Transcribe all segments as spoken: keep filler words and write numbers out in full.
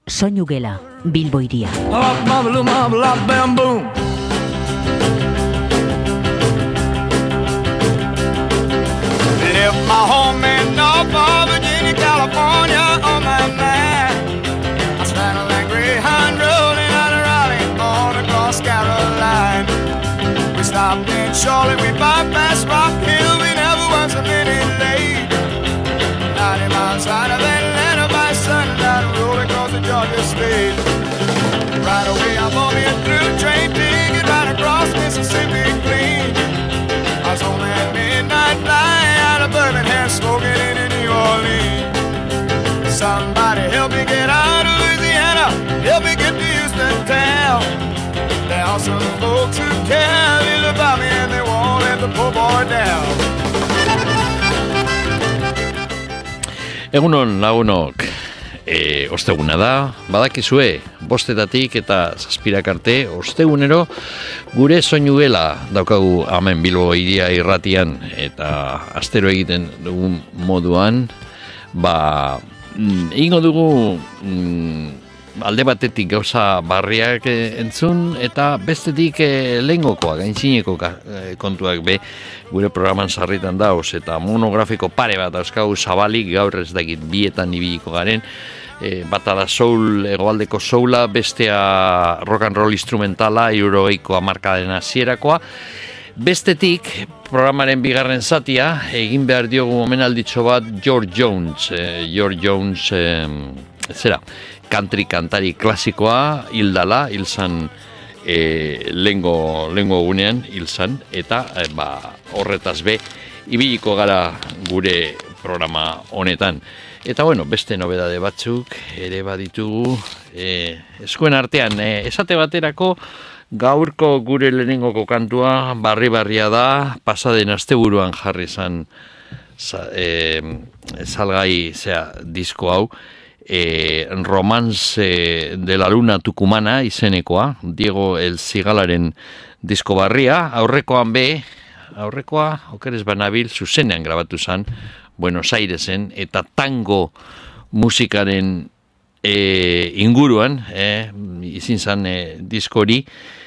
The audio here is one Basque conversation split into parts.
Soinu Gela, Bilbo Hiria. Left my home in Norfolk, Virginia, California on my mind. I straddled that Greyhound rolling out of Raleigh on across Caroline. We stopped in Charlotte, we bypassed Rock Hill, we never was a minute late. ninety miles out of Atlanta by sundown, rolling across the Georgia state. Right away I bought me a through train ticket right across Mississippi clean. I was on that midnight flight out of Birmingham, smoking in New Orleans. Somebody help me get out of Louisiana, help me get to Houston town. There are some folks who care little about me and they won't let the poor boy down. Egunon lagunok, e, osteguna da, badakizue, bostetatik eta zazpirak arte, ostegunero gure Soinu Gela daukagu hemen Bilbo Hiria irratian eta astero egiten dugun moduan, ba, egingo dugu mm, alde batetik gauza barriak entzun eta bestetik e, lehengokoak, gaintzineko kontuak be gure programan sarritan dauz eta monografiko pare bat dauzkagu zabalik gaur ez dakit bietan ibiliko garen. E, bata da soul, hegoaldeko soula, bestea rock and roll instrumentala, eurogeiko hamarkadaren hasierakoa. Bestetik, programaren bigarren zatia, egin behar diogu omenalditxo bat George Jones. E, George Jones, e, zera, country kantari klasikoa, hildala, hilzan e, lengo, lengo gunean, hilzan, eta e, ba, horretaz be, ibiliko gara gure programa honetan. Eta bueno, beste nobedade batzuk ere baditugu e, eskuen artean. E, esate baterako gaurko gure lehenengoko kantua barri-barria da, pasaden asteburuan jarri zan e, salgai zea disko hau, e, Romance de la Luna Tucumana izenekoa, Diego El Zigalaren disko barria, aurrekoan be, aurrekoa, okeres banabil, zuzenean grabatu zan, Buenos Airesen, eta tango musikaren e, inguruan, e, izin zan e, diskori,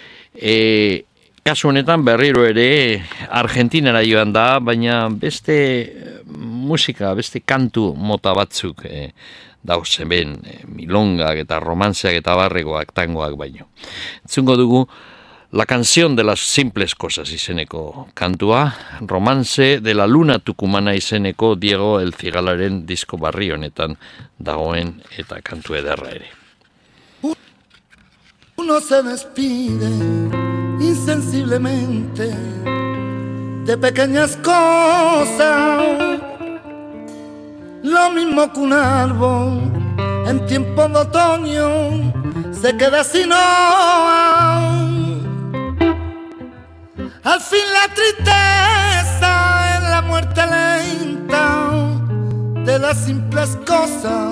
e, kasu honetan berriro ere Argentinara joan da, baina beste musika, beste kantu mota batzuk e, dauzen ben, e, milongak eta romantzeak eta barregoak tangoak baino. Entzungo dugu La canción de las simples cosas izeneko kantua, Romance de la Luna Tucumana izeneko Diego El Zigalaren disko barri honetan dagoen eta kantu ederra ere. Uno se despide insensiblemente de pequeñas cosas, lo mismo que un árbol en tiempo de otoño se queda sin hoja. Al fin la tristeza es la muerte lenta de las simples cosas,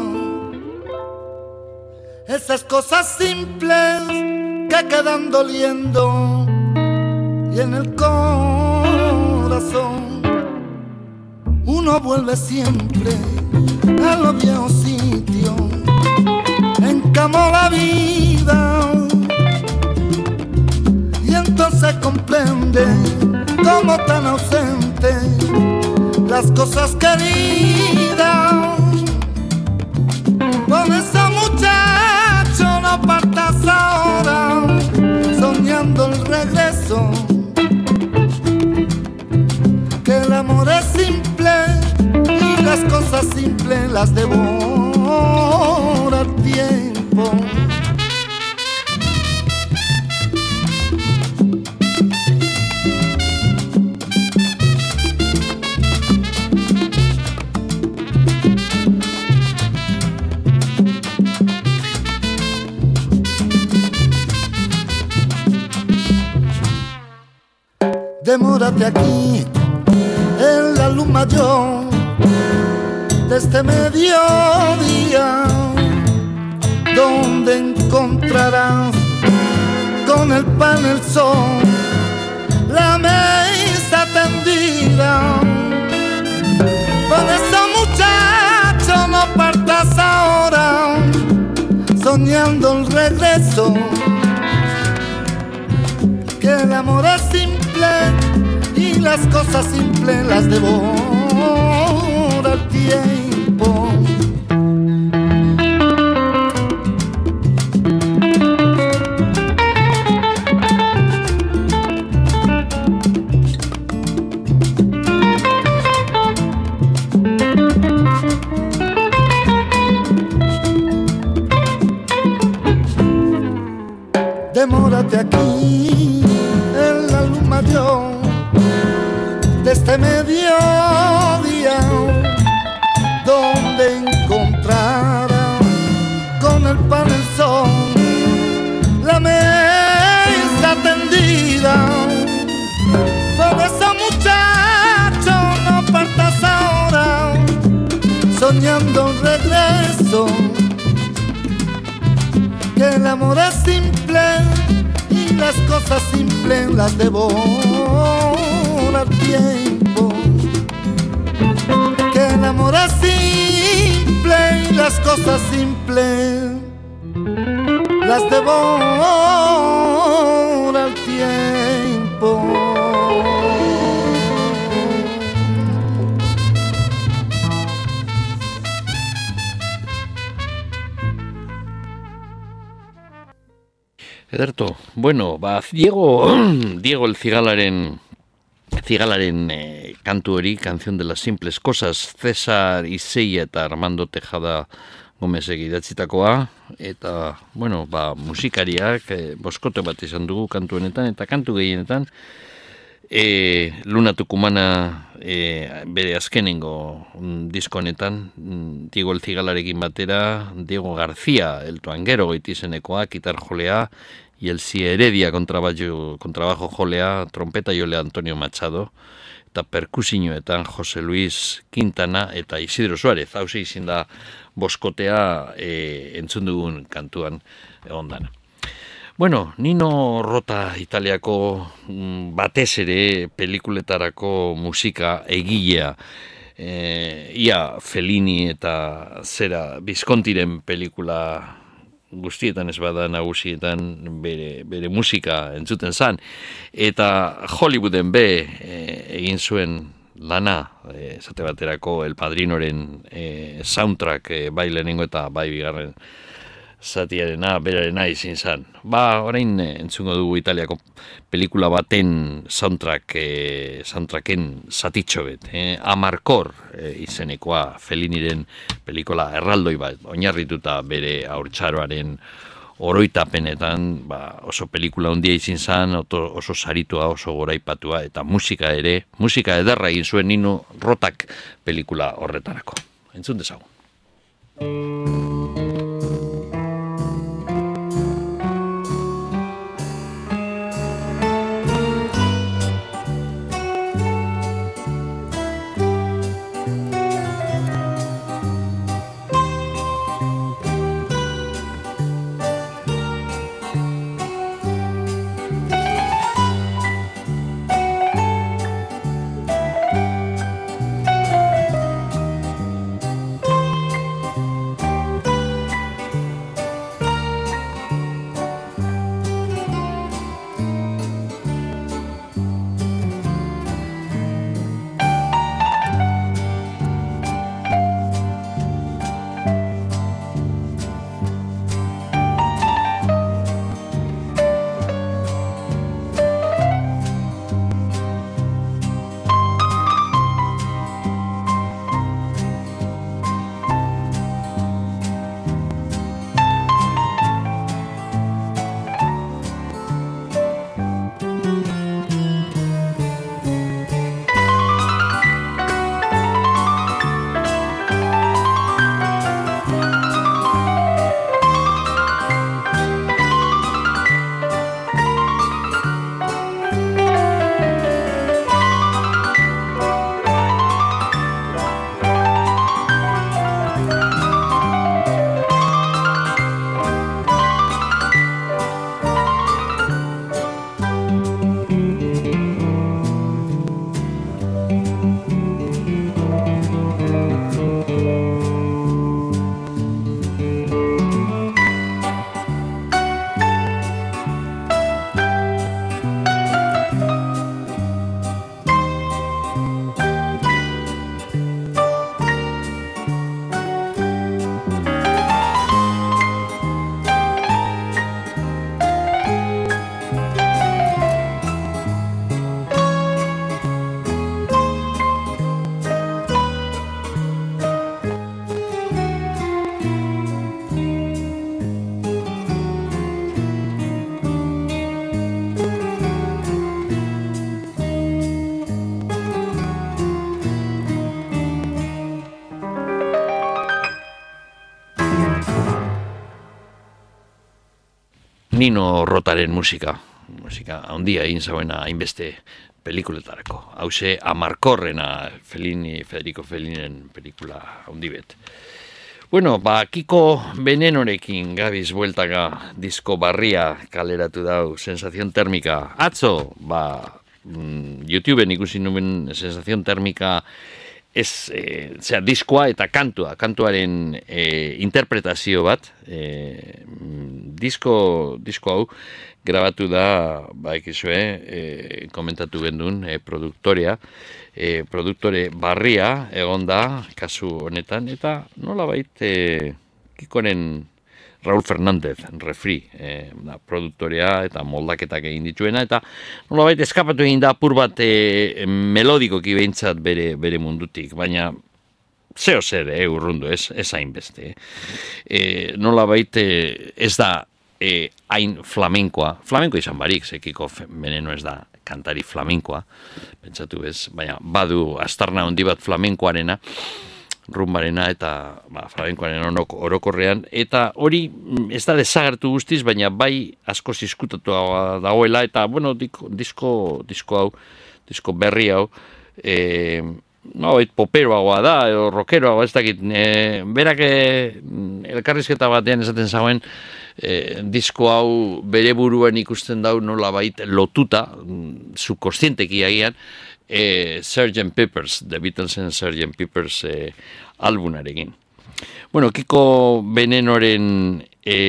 esas cosas simples que quedan doliendo y en el corazón uno vuelve siempre a los viejos sitios, encamó la vida. Entonces comprende cómo tan ausente las cosas queridas. Con ese muchacho no partas ahora, soñando el regreso. Que el amor es simple y las cosas simples las devora el tiempo. Demórate aquí en la luz mayor de este mediodía, donde encontrarás con el pan el sol, la mesa tendida. Por eso muchacho no partas ahora, soñando el regreso, que el amor es simple y las cosas simples las devora el tiempo. Demórate aquí en la luz mayor de este mediodía, donde encontrará con el pan el sol la mesa tendida. Por eso, muchacho, no partas ahora soñando el regreso, que el amor es simple y las cosas simples las devora el tiempo. Que el amor es simple y las cosas simples las devora el tiempo. Ederto, bueno, ba, Diego, Diego el Cigalaren, Cigalaren eh, kantu hori, Canción de las Simples Cosas, César Izeia eta Armando Tejada Gomezek idatzitakoa, eta, bueno, ba, musikariak, eh, boskote bat izan dugu kantu honetan, eta kantu gehienetan, e, Luna Tucumana e, bere azkenengo mm, disko honetan, mm, Diego el Cigalarekin batera, Diego García, el Tuanguero goitizenekoa, gitar jolea, y el Si Heredia kontrabajo, kontrabajo jolea, trompeta jolea Antonio Machado, eta perkusioetan Jose Luis Quintana eta Isidro Suárez. Hau izin da boskotea e, entzun dugun kantuan ondana. Bueno, Nino Rota Italiako mm, batez ere pelikuletarako musika egilea, e, ia Fellini eta zera Viscontiren pelikula guztietan ez bada nagusietan bere, bere musika entzuten zan, eta Hollywooden be e, egin zuen lana, e, esate baterako El Padrinoren e, soundtrack e, bai lehenengo eta bai bigarren zatiarena, berarena izin zan. Ba, orain e, entzungo dugu Italiako pelikula baten soundtrack, e, soundtracken zatitxo bet, e, Amarkor e, izenekoa Felliniren pelikula erraldoi bat, oinarrituta bere haurtzaroaren oroitapenetan, ba, oso pelikula handia izin zan, oto, oso saritua, oso goraipatua, eta musika ere, musika ederra egin zuen Nino Rotak pelikula horretarako. Entzun dezagun. Nino Rotaren musika. Musika handia egin zauena hainbeste pelikuletarako. Hauze Amarkorrena, Fellini, Federico Fellinen pelikula handi bet. Bueno, ba, Kiko Venenorekin gabiz bueltaka disko barria kaleratu dau, Sensación Térmica. Atzo, ba, YouTubeen ikusi nuen Sensación Térmica ez, e, zera, diskoa eta kantua, kantuaren e, interpretazio bat, e, disko, disko hau grabatu da, ba, ekizue, e, komentatu gendun, e, produktorea, e, produktore barria egon da, kasu honetan, eta nolabait e, Kikoren Raúl Fernández, refri, e, da, produktorea eta moldaketak egin dituena, eta nolabait eskapatu egin da apur bat e, melodikoki behintzat bere, bere mundutik, baina zeo zer, e, urrundu, ez, ez hainbeste. E, nolabait e, ez da E, hain flamenkoa, flamenko izan barik, Kiko Veneno ez da kantari flamenkoa, pentsatu bez, baina badu astarna handi bat flamenkoarena, rumbarena eta ba, flamenkoaren orokorrean, eta hori ez da desagertu guztiz, baina bai asko zizkutatu dagoela, eta bueno, disko, disko, disko hau, disko berri hau, e, no, et poperoagoa da, edo rockeroagoa, ez dakit, e, berak e, elkarrizketa batean esaten zagoen, e, disko hau bere buruan ikusten dau nola bait lotuta, subkostienteki agian, e, sergeant Pepper's, The Beatlesen sergeant Pepper's e, albunarekin. Bueno, Kiko Venenoren e,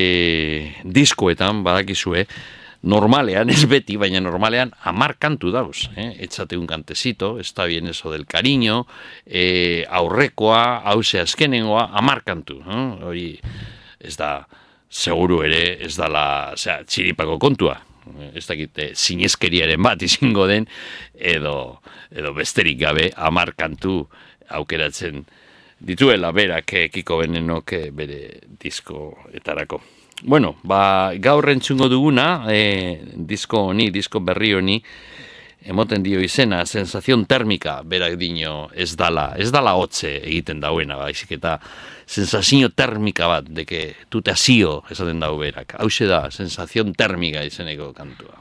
diskoetan, badakizue, normalean, ez beti, baina normalean hamar kantu dauz, eh? Échate un cantecito, está bien eso del cariño, eh, aurrekoa, hause azkenengoa, hamar kantu, eh? Hori ez da, seguru ere, ez da la, osea, txiripako kontua, ez dakite, zinezkeriaren bat izango den, edo, edo besterik gabe, hamar kantu aukeratzen dituela berak eh, Kiko Venenok eh, bere diskoetarako. Bueno, ba, gaur entzungo duguna, e, disko honi, disko berri honi, emoten dio izena, Sensación Térmica, berak dino ez dala, ez dala hotze egiten dauena, baizik eta sensazio termika bat, deke tute asio esaten dau berak. Hauxe da, Sensación Térmica izeneko kantua.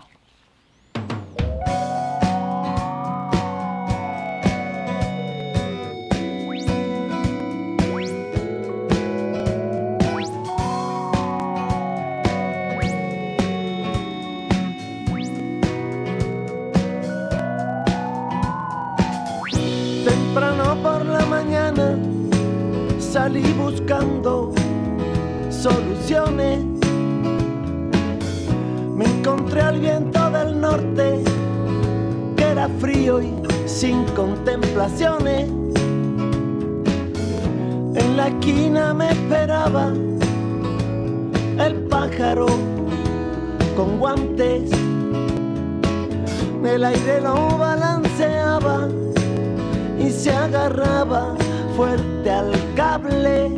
Salí buscando soluciones, me encontré al viento del norte, que era frío y sin contemplaciones. En la esquina me esperaba el pájaro con guantes, el aire lo balanceaba y se agarraba fuerte al cable.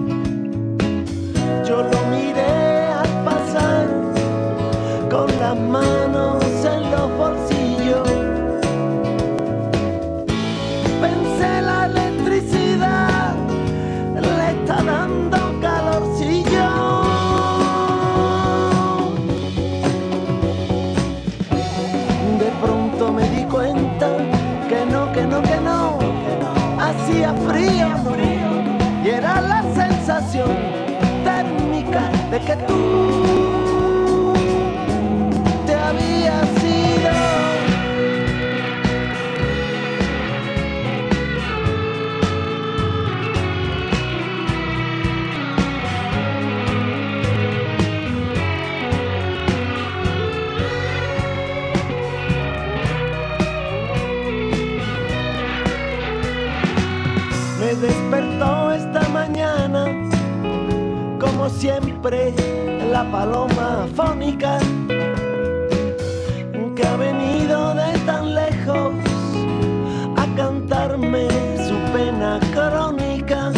Yo lo miré al pasar con las manos en los bolsillos. Pensé la electricidad le está dando calorcillo. De pronto me di cuenta que no, que no, que no, hacía frío, y era la sensación térmica de que tú te habías ido. Me despertó esta mañana, como siempre, la paloma fónica, que ha venido de tan lejos a cantarme su pena crónica.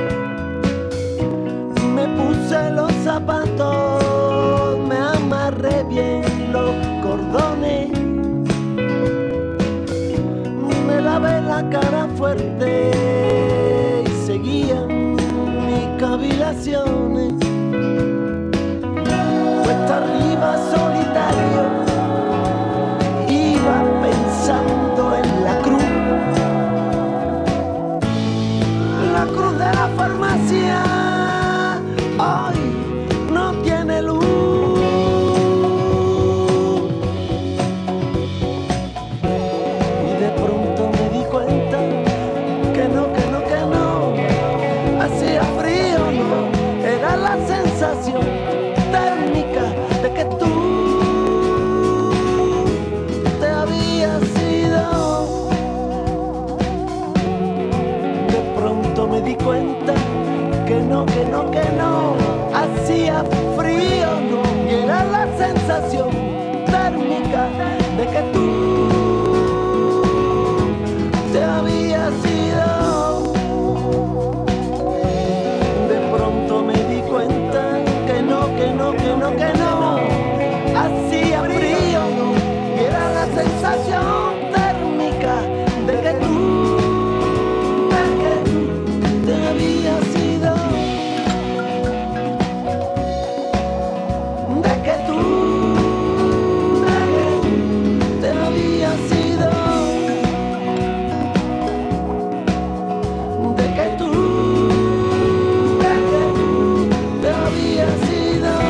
Me puse los zapatos, me amarré bien los cordones, me lavé la cara fuerte y seguían mis cavilaciones. Cuesta arriba sensación térmica de que tú te habías ido. De pronto me di cuenta que no, que no, que no, que no. Hacía frío y era la sensación térmica de que tú, de que tú te habías ido. De que tú, de que tú te habías ido. De que tú, de que tú te habías ido.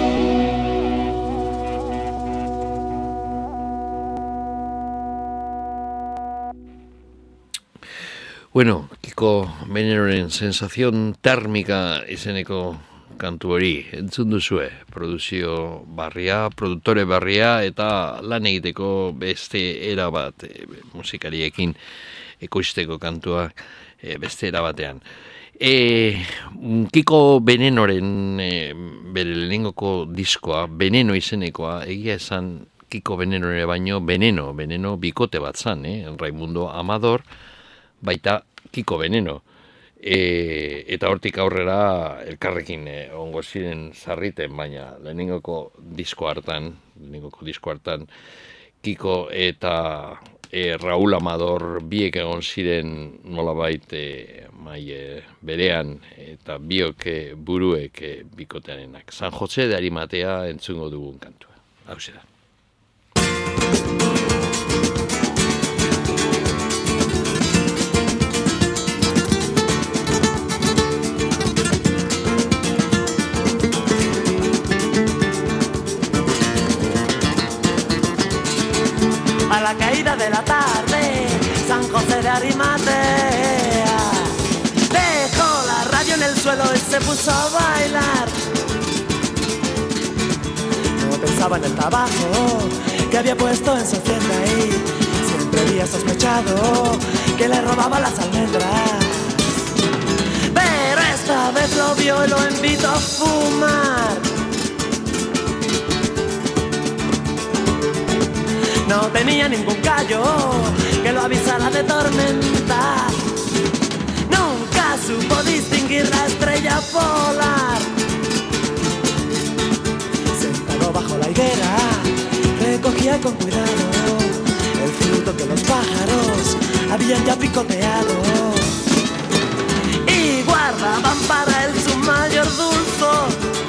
Bueno, Kiko Venenoren sensazion termika izeneko kantu hori entzun duzue, produzio barria, produktore barria eta lan egiteko beste era bat e, musikariekin ekoizteko kantua e, beste era batean. E, Kiko Venenoren e, bere lehenengoko diskoa, Veneno izenekoa, egia esan Kiko Venenore baino Veneno, Veneno bikote bat zan, eh? Raimundo Amador, baita Kiko Veneno. E, eta hortik aurrera elkarrekin e, ongo ziren zarriten, baina lehenengoko disko hartan, lehenengoko disko hartan, Kiko eta e, Raúl Amador biek egon ziren nolabait e, mai, e, berean eta biok e, buruek e, bikotearenak. San Jose de Arimatea entzungo dugun kantua. Hau da. A la caída de la tarde, San José de Arimatea dejó la radio en el suelo y se puso a bailar. No pensaba en el trabajo que había puesto en su tienda y siempre había sospechado que le robaba las almendras. Pero esta vez lo vio y lo invitó a fumar. No tenía ningún callo que lo avisara de tormenta. Nunca supo distinguir la estrella polar. Sentado bajo la higuera, recogía con cuidado el fruto que los pájaros habían ya picoteado. Y guardaban para él su mayor dulzor.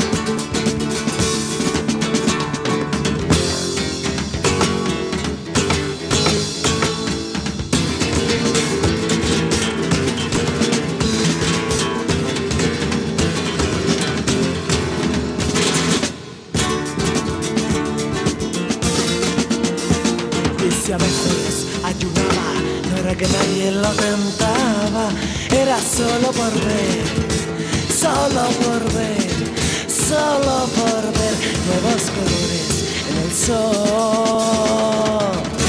Si a veces ayunaba, no era que nadie lo tentaba, era solo por ver, solo por ver, solo por ver nuevos colores en el sol.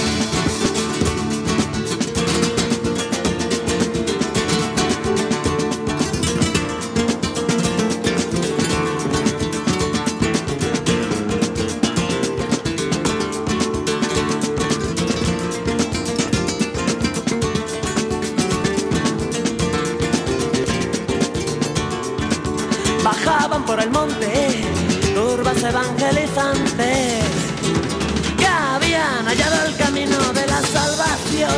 Bajaban por el monte turbas evangelizantes que habían hallado el camino de la salvación.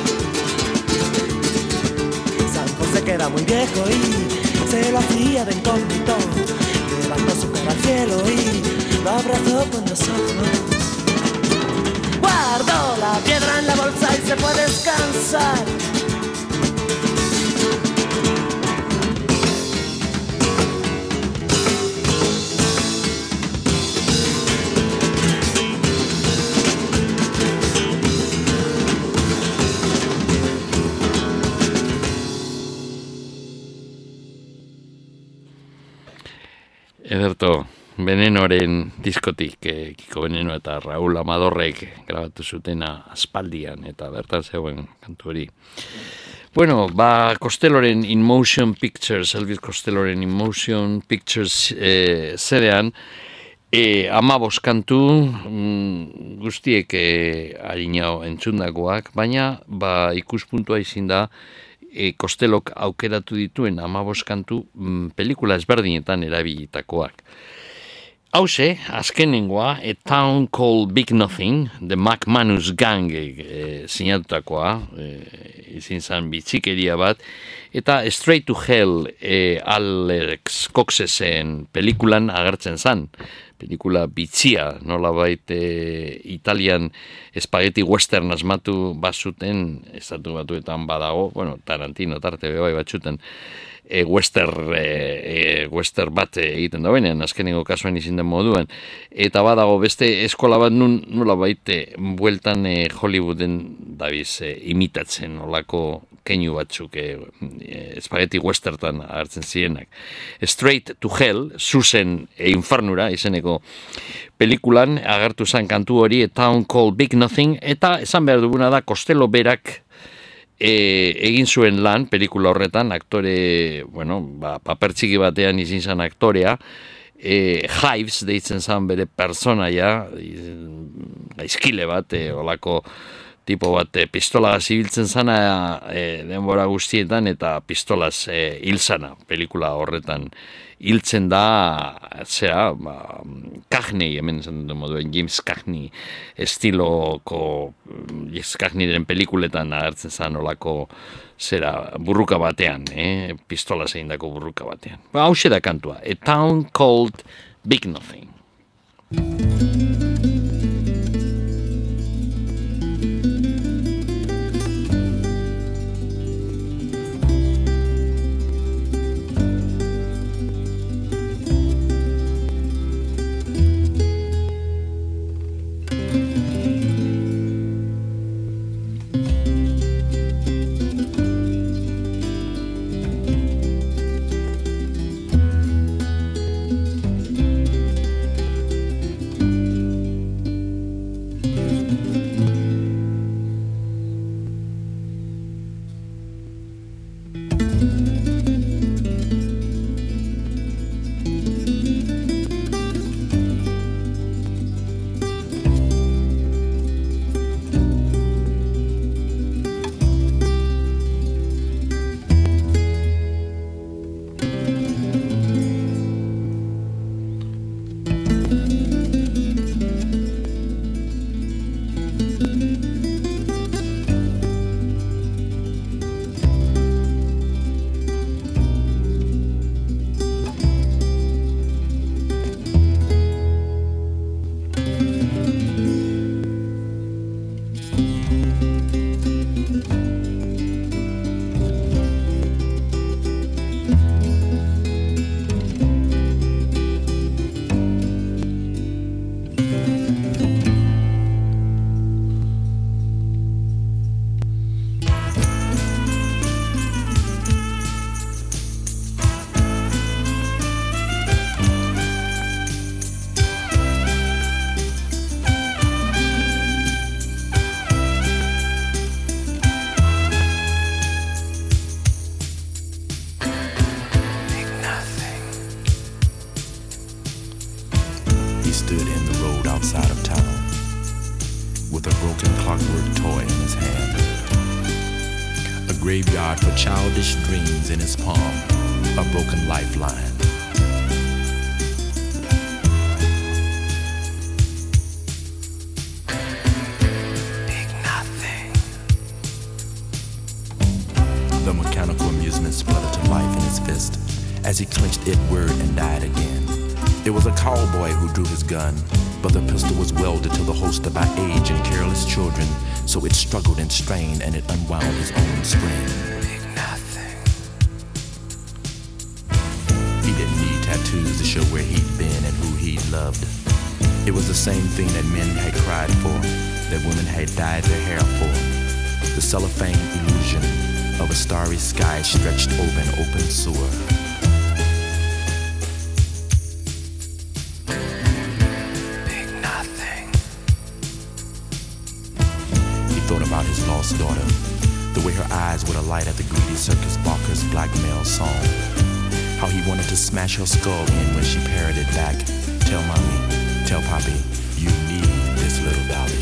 San José que era muy viejo y se lo hacía de incógnito, levantó su cara al cielo y lo abrazó con los ojos. Guardó la piedra en la bolsa y se fue a descansar. Ederto, Venenoren diskotik, eh, Kiko Veneno eta Raúl Amadorrek grabatu zutena aspaldian, eta bertan zegoen kantu hori. Bueno, ba, Costelloren In Motion Pictures, Elvis Costelloren In Motion Pictures eh, zerean, E, amabos kantu mm, guztiek e, harinau entzundakoak, baina ba, ikuspuntua izin da e, Kostelok aukeratu dituen amabos kantu mm, pelikula ezberdinetan erabilitakoak. Hauze, azkenengoa, A Town Called Big Nothing, The McManus Gang e, sinatutakoa, e, izin zan bitzikeria bat, eta Straight to Hell e, Alex Coxesen pelikulan agertzen zan. Pelikula bitzia, nolabait e, Italian espaghetti western asmatu bazuten, estatu batuetan badago, bueno, Tarantino tarte bebai batzuten, e, western, e, e, western bat egiten da benean, azkenengo kasuan izin den moduan, eta badago beste eskola bat nun, nolabait e, bueltan e, Hollywooden dabiz e, imitatzen olako keinu batzuk e, e, spaghetti westertan agertzen zienak. Straight to Hell, zuzen e, infernura izeneko pelikulan agertu zen kantu hori, A Town Called Big Nothing, eta esan behar duguna da Costello berak e, egin zuen lan pelikula horretan, aktore, bueno, ba, paper txiki batean izin zen aktorea, e, Hives deitzen zen bere personaia, gaizkile bat, e, olako tipo bat e, pistola zibiltzen zana e, denbora guztietan eta pistolaz e, hil zana pelikula horretan hiltzen da zera ba, Cagney hemen esan dut moduen James Cagney estiloko James Cagneyren pelikuletan agertzen zan olako zera burruka batean eh? Pistola zeindako burruka batean ba, hause da kantua A Town Called Big Nothing. Graveyard for childish dreams in his palm, a broken lifeline. Big nothing. The mechanical amusement spluttered to life in his fist as he clenched it word and died again. It was a cowboy who drew his gun, but the pistol was welded to the holster by age and careless children, so it struggled and strained and it unwound his own spring. Big nothing. He didn't need tattoos to show where he'd been and who he'd loved. It was the same thing that men had cried for, that women had dyed their hair for. The cellophane illusion of a starry sky stretched over an open sewer. About his lost daughter, the way her eyes would alight at the greedy circus barker's blackmail song. How he wanted to smash her skull in when she parroted back, "Tell mommy, happy. You need this little valley.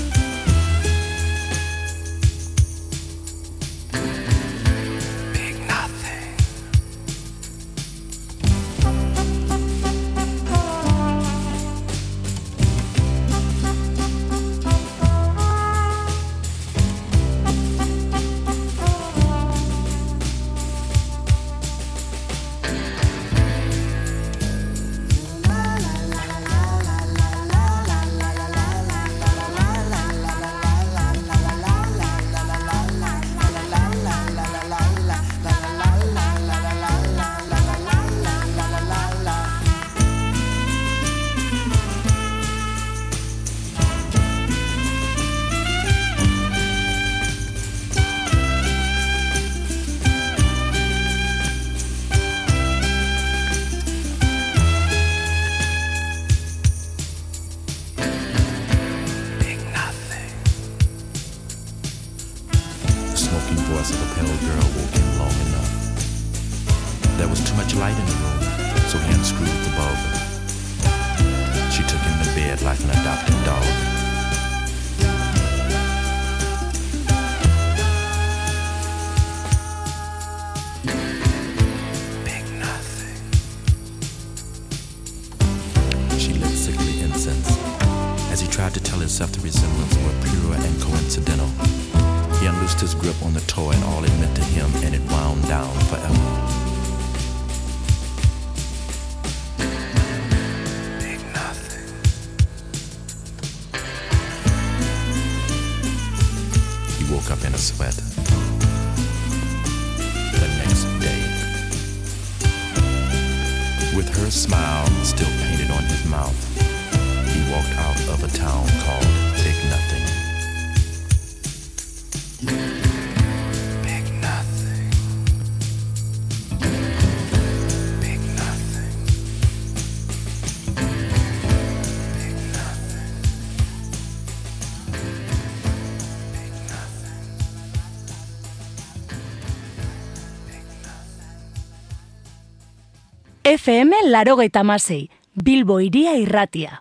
F M laurogeita hamasei, Bilbo Hiria Irratia.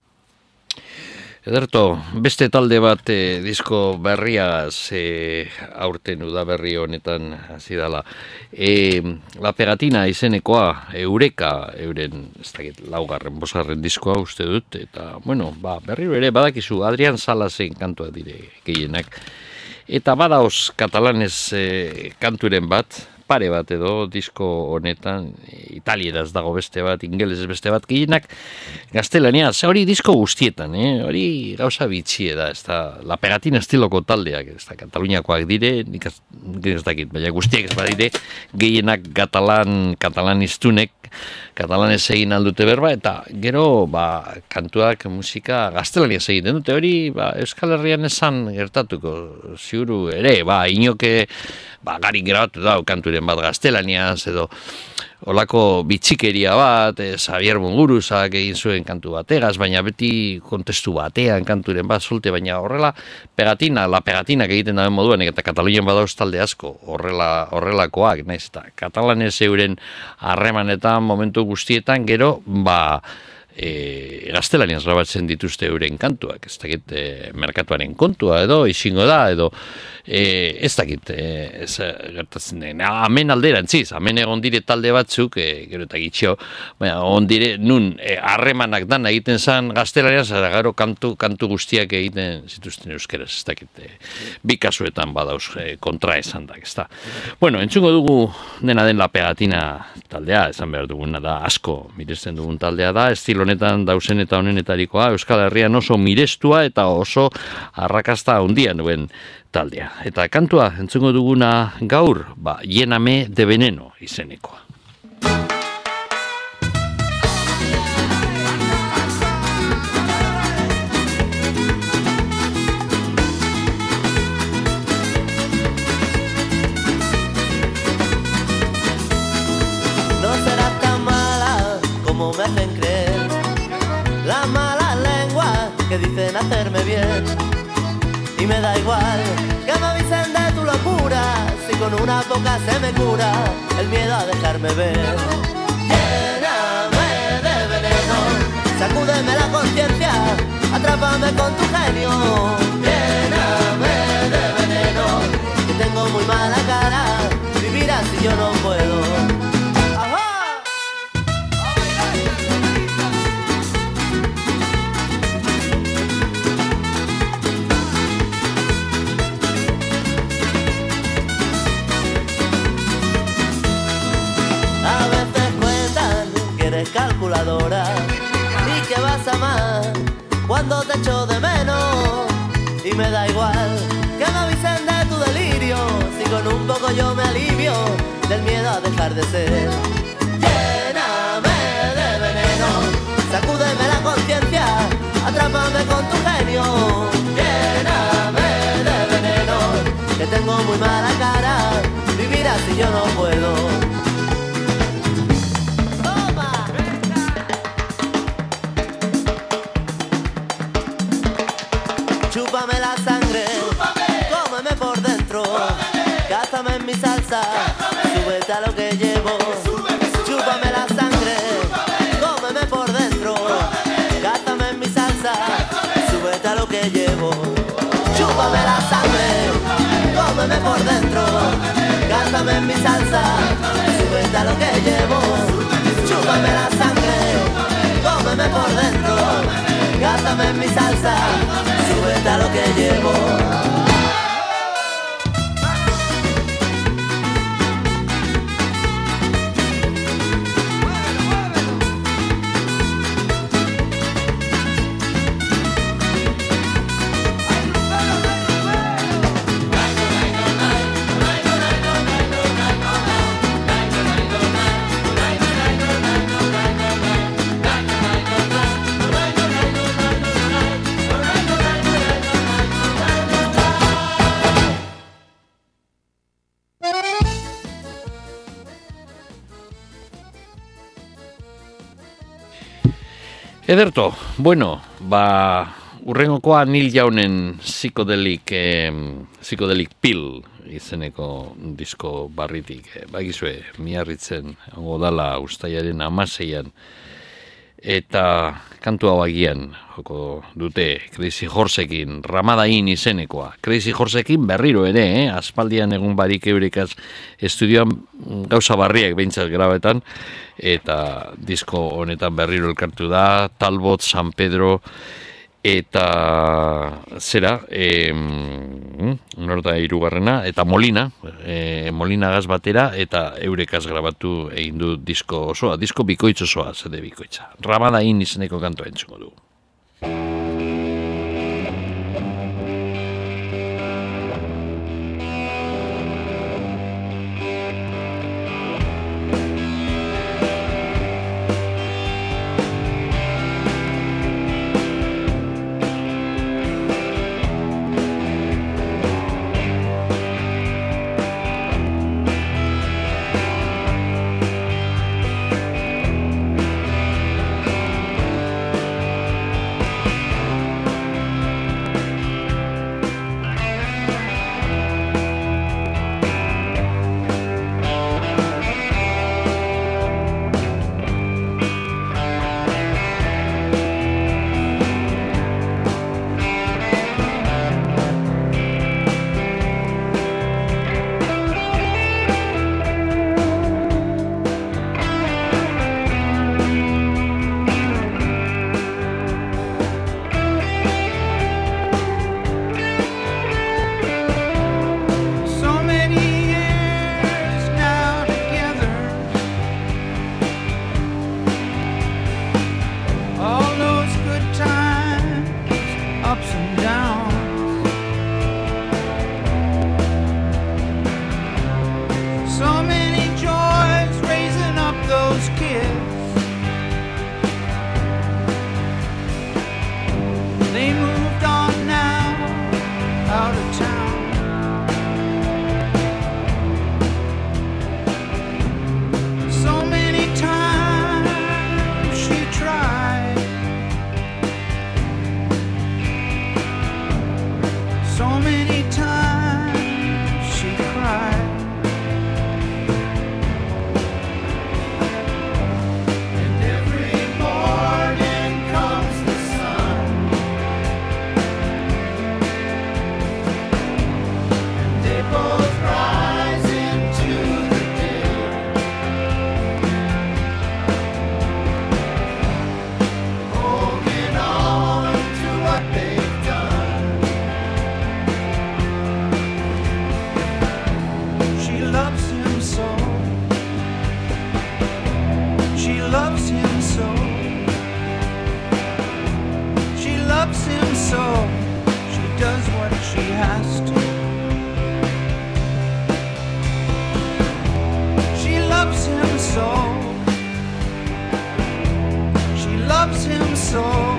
Ederto, beste talde bat eh, disko berriaz eh, aurten udaberri honetan hasi dela. E, La Pegatina izenekoa, Eureka, euren, ez dakit, laugarren, bosgarren diskoa uste dut, eta, bueno, ba, berriro ere badakizu, Adrian Salasen kantua dire gehienak. Eta badaoz katalanez eh, kanturen bat, pare bat edo disko honetan, italieraz dago beste bat, ingelez beste bat, gehienak gaztelania, ze hori disko guztietan, eh? Hori gauza bitxie da, ez da, La Pegatina estiloko taldeak, ez da, Kataluniakoak dire, nik ez dakit, baina guztiek ez badire, gehienak katalan, katalanistunek, katalanez egin aldute berba, eta gero, ba, kantuak, musika, gaztelaniaz egiten dute, hori, ba, Euskal Herrian esan gertatuko, ziuru ere, ba, inoke, ba, garik grabatu da, kanturen bat gaztelaniaz, edo olako bitxikeria bat, e, Xavier Munguruzak egin zuen kantu bategaz, baina beti kontestu batean kanturen bat zulte, baina horrela pegatina, la pegatinak egiten daben moduan, eta Katalunian badauz talde asko horrela, horrelakoak, naiz, eta katalanez euren harremanetan momentu guztietan, gero, ba, E, gaztelaniaz grabatzen dituzte euren kantuak, ez dakit e, merkatuaren kontua edo, isingo da, edo e, ez dakit, e, ez gertatzen den, amen alderantziz, amen egon dire talde batzuk, e, gero eta gitxo, baina egon dire, nun, harremanak e, dan egiten zan gaztelaniaz, eta gero kantu, kantu guztiak egiten zituzten euskeraz, ez dakit, e, bi kasuetan badauz e, kontra esan da, ez da. Bueno, entzungo dugu dena den La Pegatina taldea, esan behar duguna da, asko miresten dugun taldea da, estilo honetan dausen eta honenetarikoa, Euskal Herrian oso mirestua eta oso arrakasta handia duen taldea. Eta kantua entzungo duguna gaur, ba, Lléname de veneno izenekoa. No será tan mala como me hacen creer las malas lenguas que dicen hacerme bien. Y me da igual que me avisen de tu locura, si con una boca se me cura el miedo a dejarme ver. Lléname de veneno, sacúdeme la conciencia atrápame con tu genio, lléname de veneno, que tengo muy mala cara, vivir así yo no puedo. Calculadora y que vas a amar cuando te echo de menos, y me da igual que me avisen de tu delirio, si con un poco yo me alivio del miedo a dejar de ser. Lléname de veneno, sacúdeme la conciencia, atrápame con tu genio, lléname de veneno, que tengo muy mala cara, vivir así yo no puedo. Chúpame la sangre, chúpame, cómeme por dentro, cázame en mi salsa, súbete a lo que llevo. Chúpame la sangre, cómeme por dentro, cázame en mi salsa, súbete a lo que llevo. Chúpame la sangre, cómeme por dentro, cázame en mi salsa, súbete a lo que llevo. Chúpame la sangre, cómeme por dentro, cázame en mi salsa, súbete a lo que llevo. Ederto, bueno, ba, urrengokoa Neil Yaunen Psychedelic, eh, Psychedelic Pill izeneko disko barritik. Eh, bagizue, miarritzen, ongo dala ustaiaren amaseian, eta kantu hau agian, joko dute Crazy Horseekin, Ramadain izenekoa. Crazy Horseekin berriro ere, eh? Aspaldian egun barik eurekaz estudioan gauza barriak behintzat grabetan, eta disko honetan berriro elkartu da, Talbot, San Pedro, eta zera, e, norta hirugarrena, eta Molina, e, Molina gaz batera, eta eurekaz grabatu egin du disko osoa, disko bikoitz osoa, zede bikoitza. Ramadain izeneko kantua entzuko du. loves him so, she does what she has to. She loves him so, she loves him so,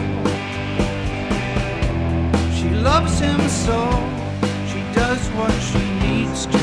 she loves him so, she does what she needs to.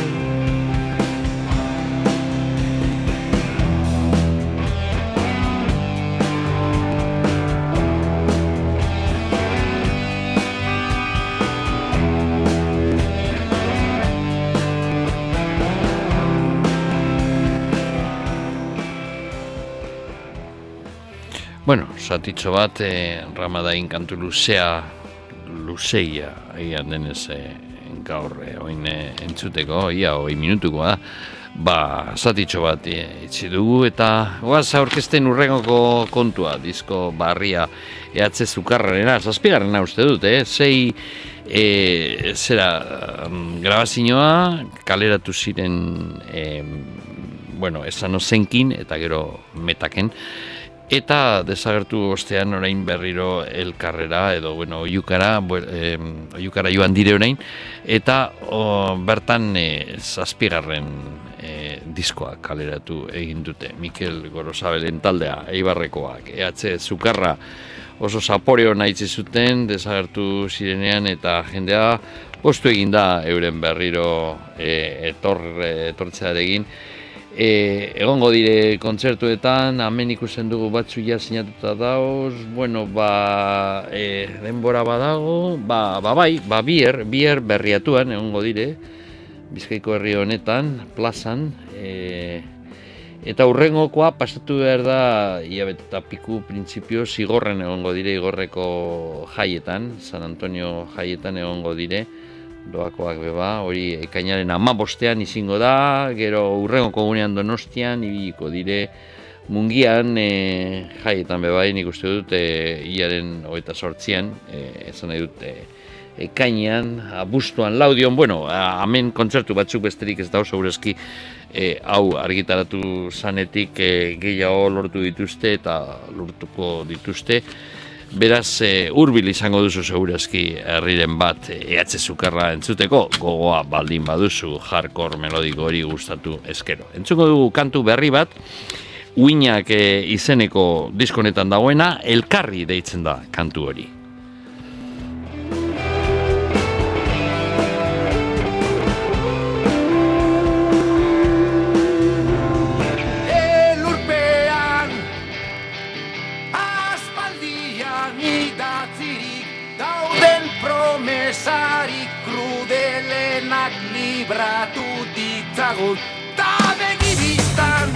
Bueno, zatitxo bat, eh, Ramadain kantu luzea, luzeia, egian denez eh, gaur eh, oin eh, entzuteko, ia hoi minutukoa da, ba, zatitxo bat eh, itxi dugu, eta guaz aurkezten urrengoko kontua, disko barria ehatze zukarrarena, zazpigarrena uste dut, eh, zei eh, zera um, grabazioa kaleratu ziren, eh, bueno, esan ozenkin, eta gero metaken, eta desagertu ostean orain berriro elkarrera edo bueno oiukara eh, oiukara joan dire orain eta o, bertan eh, zazpigarren eh, diskoa kaleratu egin dute Mikel Gorosabelen taldea Eibarrekoak ehatze zukarra oso zaporeo naitzi zuten desagertu zirenean eta jendea postu egin da euren berriro eh, etor etortzearekin. E, egongo dire kontzertuetan, hemen ikusten dugu batzu ja sinatuta dauz, bueno, ba, e, denbora badago, ba, ba bai, ba bier, bier berriatuan egongo dire, Bizkaiko herri honetan, plazan, e, eta hurrengokoa pasatu behar da, hilabete eta piku printzipio zigorren egongo dire, igorreko jaietan, San Antonio jaietan egongo dire, doakoak beba, hori ekainaren hamabostean izingo da, gero hurrengo kogunean Donostian, ibiliko dire Mungian, e, jaietan beba, nik uste dut, e, hilaren hogeita sortzian, e, esan nahi dut, e, ekainean, abuztuan, laudion, bueno, hemen kontzertu batzuk besterik ez da oso urezki, e, hau argitaratu zanetik e, gehiago lortu dituzte eta lortuko dituzte, beraz, e, hurbil izango duzu segurazki herriren bat ehatze zukarra entzuteko, gogoa baldin baduzu hardcore melodiko hori gustatu eskero. Entzuko dugu kantu berri bat, Uinak e, izeneko diskonetan dagoena, Elkarri deitzen da kantu hori. Promesari krudelenak libratu ditzagun ta begibistan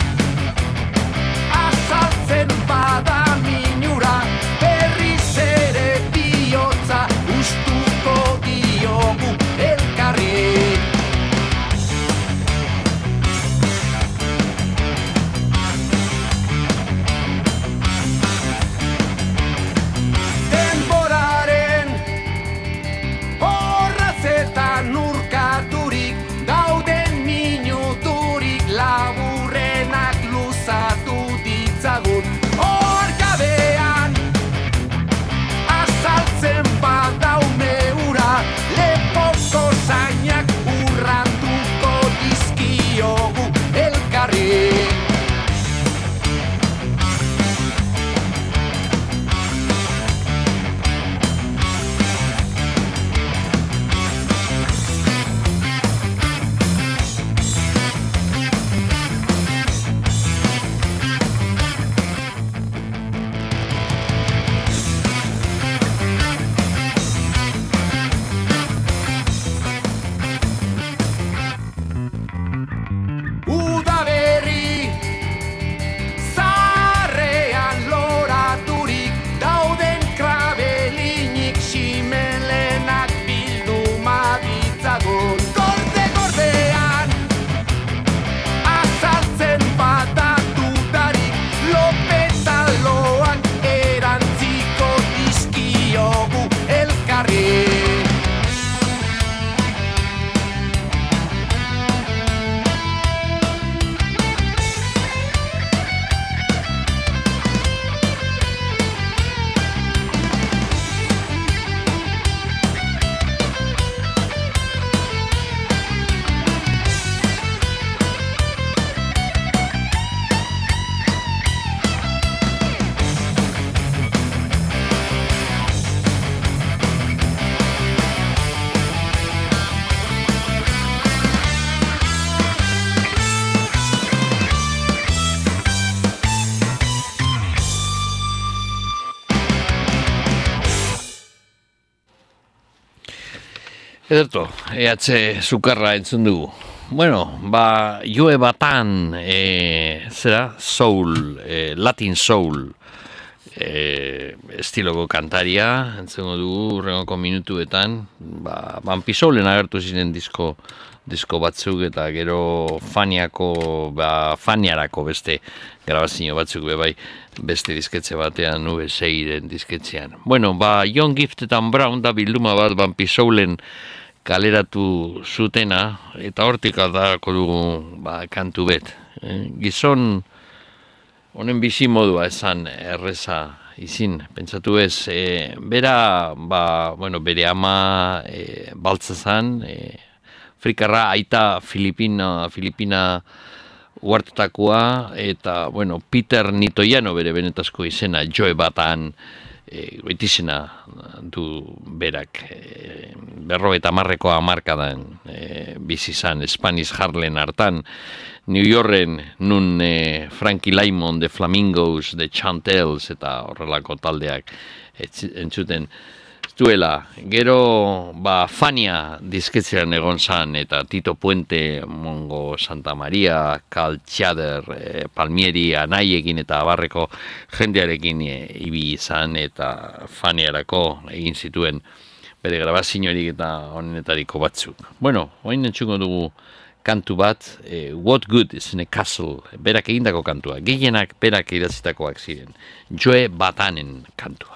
azaltzen bada minura berriz ere bihotza ustuko diogu elkarri. Nurkaturik dauden minuturik laburrenak luzatu ditzagun hor Ederto, ehatze sukarra entzun dugu. Bueno, ba, Joe Batan, e, zera, soul, e, Latin soul, e, estiloko kantaria, entzungo dugu, urrengoko minutuetan, ba, Vampi Soulen agertu ziren disko, disko batzuk, eta gero Faniako, ba, Faniarako beste grabazio batzuk, be bai, beste disketxe batean, U S A-ren disketxean. Bueno, ba, John Gifted Brown da bilduma bat Vampi Soulen kaleratu zutena, eta hortik aldarako dugu ba, kantu bet. Eh, gizon honen bizi modua esan erreza izin, pentsatu ez, e, bera, ba, bueno, bere ama e, baltza zan, e, frikarra aita Filipina, Filipina uartetakoa, eta, bueno, Peter Nitoiano bere benetazko izena, Joe Batan, e, goitizena du berak, e, berro eta marreko amarkadan e, bizi zan, Spanish Harlem hartan, New Yorken nun e, Frankie Lymon, The Flamingos, The Chantels eta horrelako taldeak entzuten duela. Gero ba, Fania disketzean egon zan eta Tito Puente, Mongo Santa Maria, Cal Tjader, e, Palmieri, Anaiekin eta abarreko jendearekin e, ibili izan eta Faniarako egin zituen bere grabaziorik eta honetariko batzuk. Bueno, orain entzuko dugu kantu bat, eh, What Good is in a Castle, berak egindako kantua, gehienak berak idatzitakoak ziren, Joe Batanen kantua.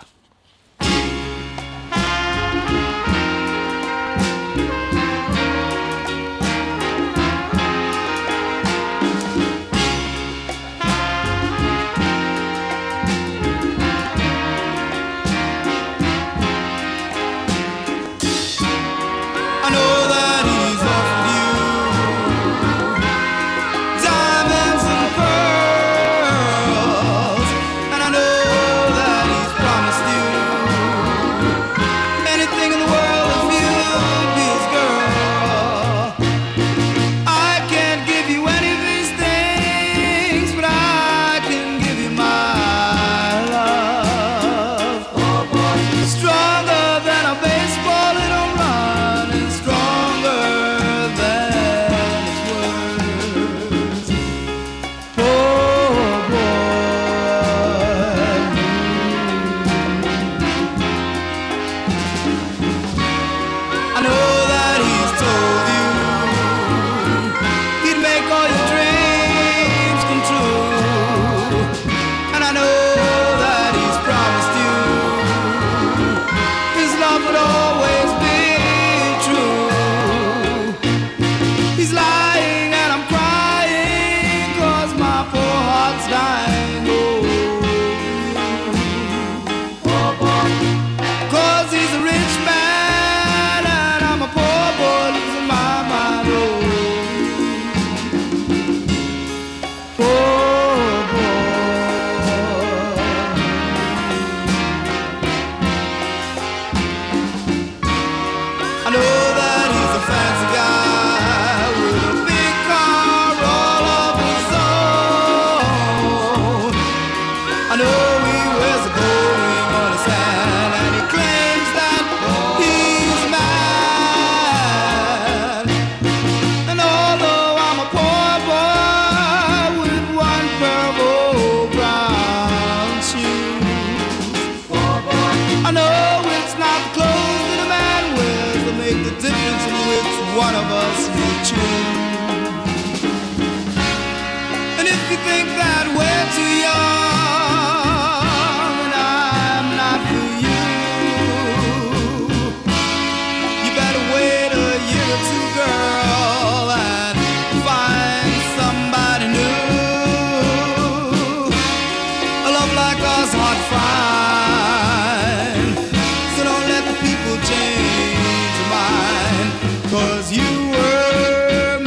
Cause you were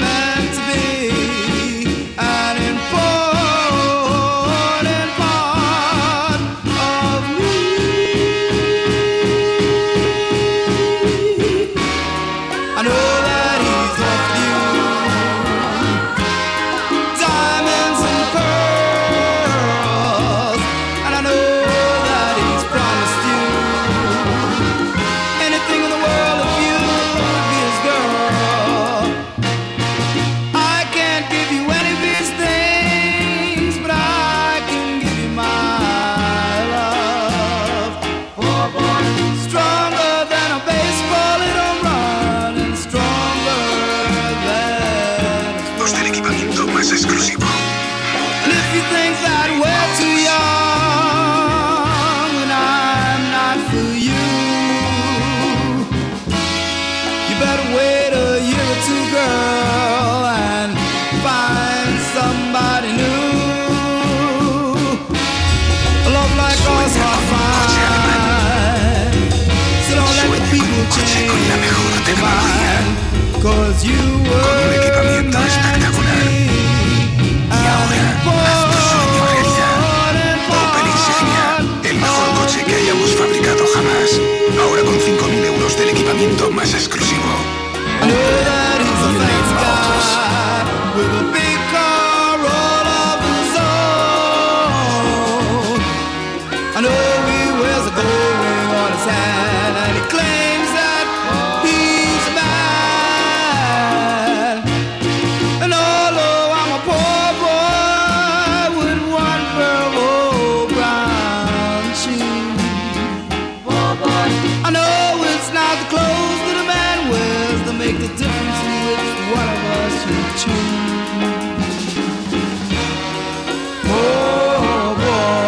coche con la mejor tecnología, con un equipamiento espectacular. Y ahora, haz tu sueño realidad. Opel Insignia, el mejor coche que hayamos fabricado jamás. Ahora con cinco mil euros del equipamiento más exclusivo. Hyundai Motors. I know he wears a gold ring on his hand, and he claims that he's a man. And although I'm a poor boy with one pair of old brown shoes, poor boy, I know it's not the clothes that a man wears that make the difference in which one of us you choose. Oh boy.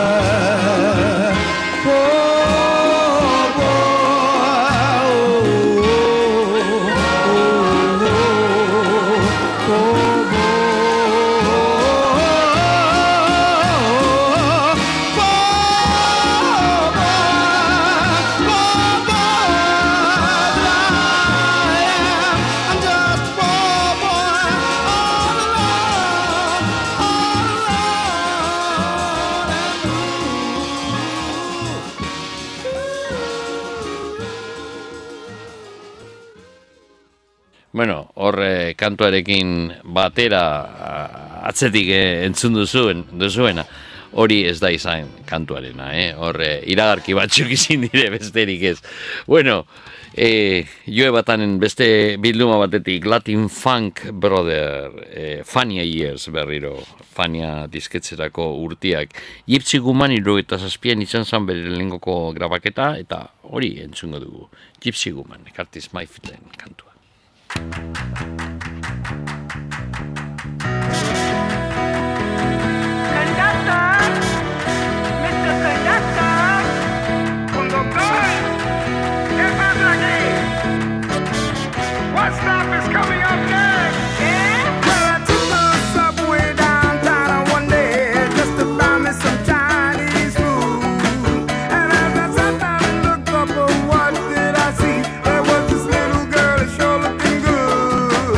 Bueno, horre kantuarekin batera a- atzetik eh, entzun duzuen, duzuena, hori ez da izan kantuarena, eh? Horre iragarki batzuk izin dire besterik ez. Bueno, eh, joe batanen beste bilduma batetik Latin Funk Brother, eh, Fania Years berriro, Fania disketzerako urtiak. Gypsy Guman hirurogeita zazpian izan zan bere lehengoko grabaketa, eta hori entzungo dugu. Gypsy Guman, Curtis Mayfielden kantua. What stop is coming up next? Yeah? Well, I took the subway downtown one day just to buy me some Chinese food. And as I sat down and looked up, oh, what did I see? There was this little girl, sure looking good.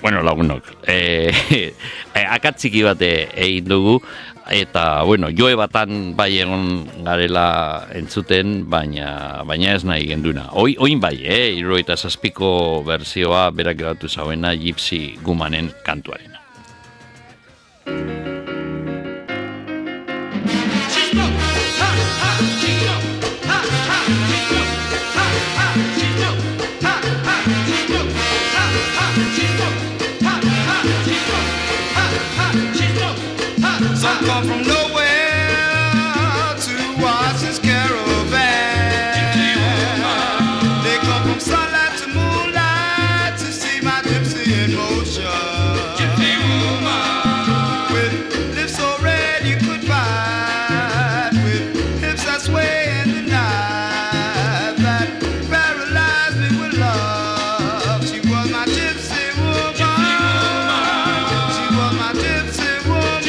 bueno, lagunok, e, akatziki bate egin dugu, eta, bueno, joe batan bai egon garela entzuten, baina baina ez nahi genduna. Oi, oin bai, eh, hirurogeita zazpiko berzioa berak grabatu zauena Gypsy Womanen kantuarena. Some come from nowhere to watch this caravan. They come from sunlight to moonlight to see my gypsy in motion. Gypsy woman, with lips so red you could bite, with hips that sway in the night, that paralyzed me with love. She was my gypsy woman. She was my gypsy woman.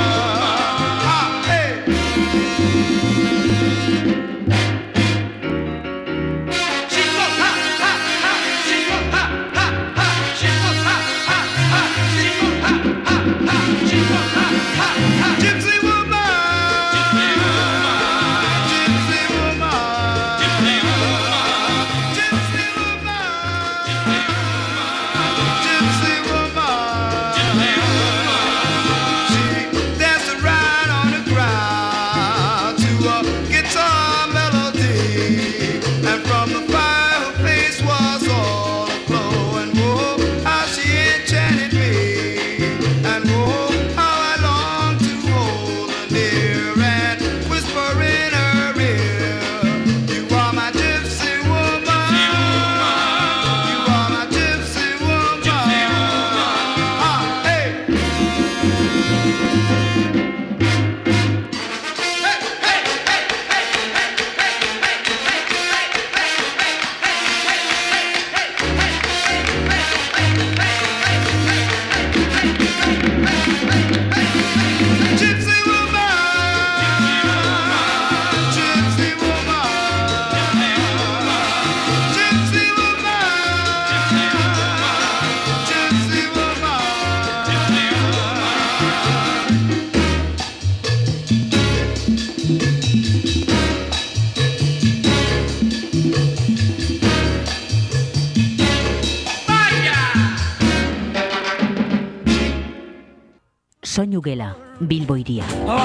Soinu gela, Bilbo iria.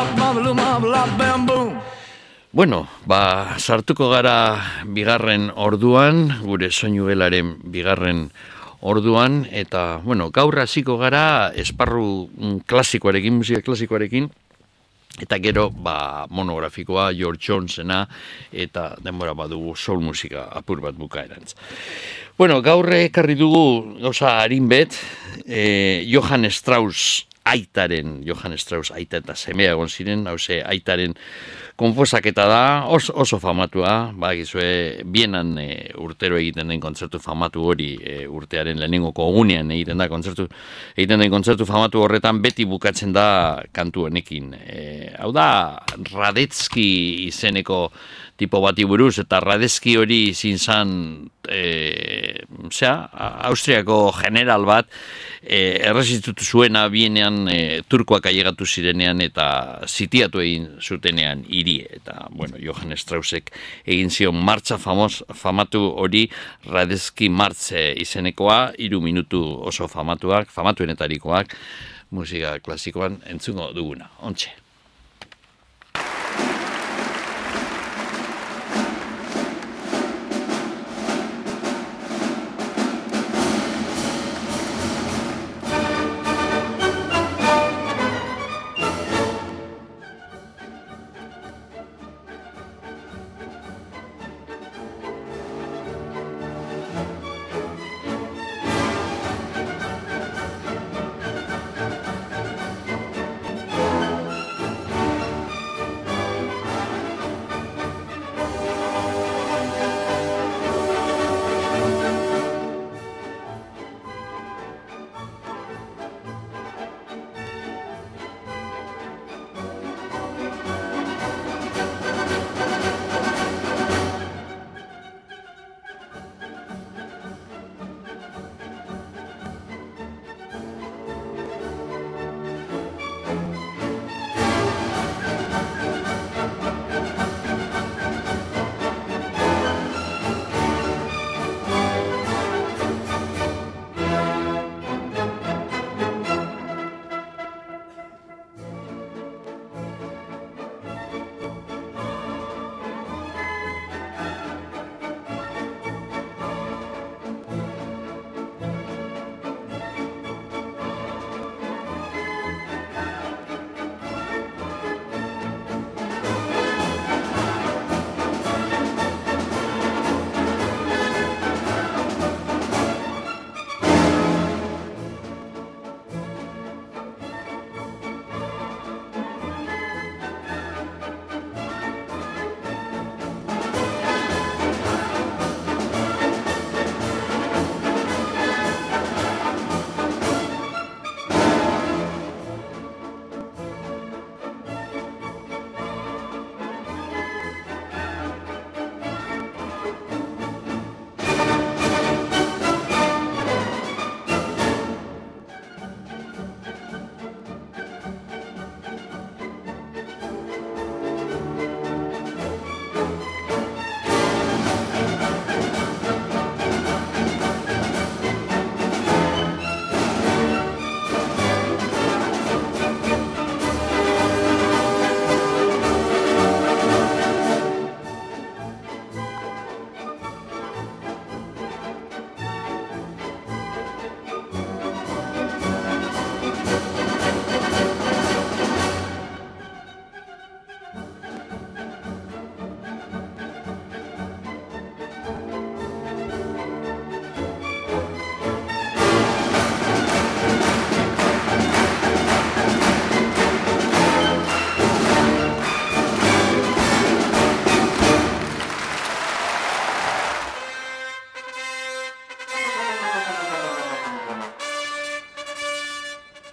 Bueno, ba, sartuko gara bigarren orduan, gure soinu gelaren bigarren orduan, eta, bueno, gaur hasiko gara esparru klasikoarekin, musika klasikoarekin, eta gero, ba, monografikoa, George Jonesena, eta denbora badugu soul musika apur bat bukaerantz. Bueno, gaur ekarri dugu, gauza harinbet, eh, Johann Strauss aitaren, Johann Strauss aita eta semea egon ziren, hauze, aitaren konposaketa da, oso, oso famatua, ba, gizue, bienan e, urtero egiten den kontzertu famatu hori, e, urtearen lehenengoko egunean egiten da kontzertu, egiten den kontzertu famatu horretan beti bukatzen da kantu honekin. E, hau da, Radetzky izeneko tipo bati buruz, eta Radetzky hori izin zan, e, zera, Austriako general bat, e, erresistutu zuena bienean e, turkoak ailegatu zirenean eta sitiatu egin zutenean hiri, eta, bueno, Johann Straussek egin zion martxa famos, famatu hori, Radetzky martze izenekoa, hiru minutu oso famatuak, famatuenetarikoak, musika klasikoan entzungo duguna, ontxe.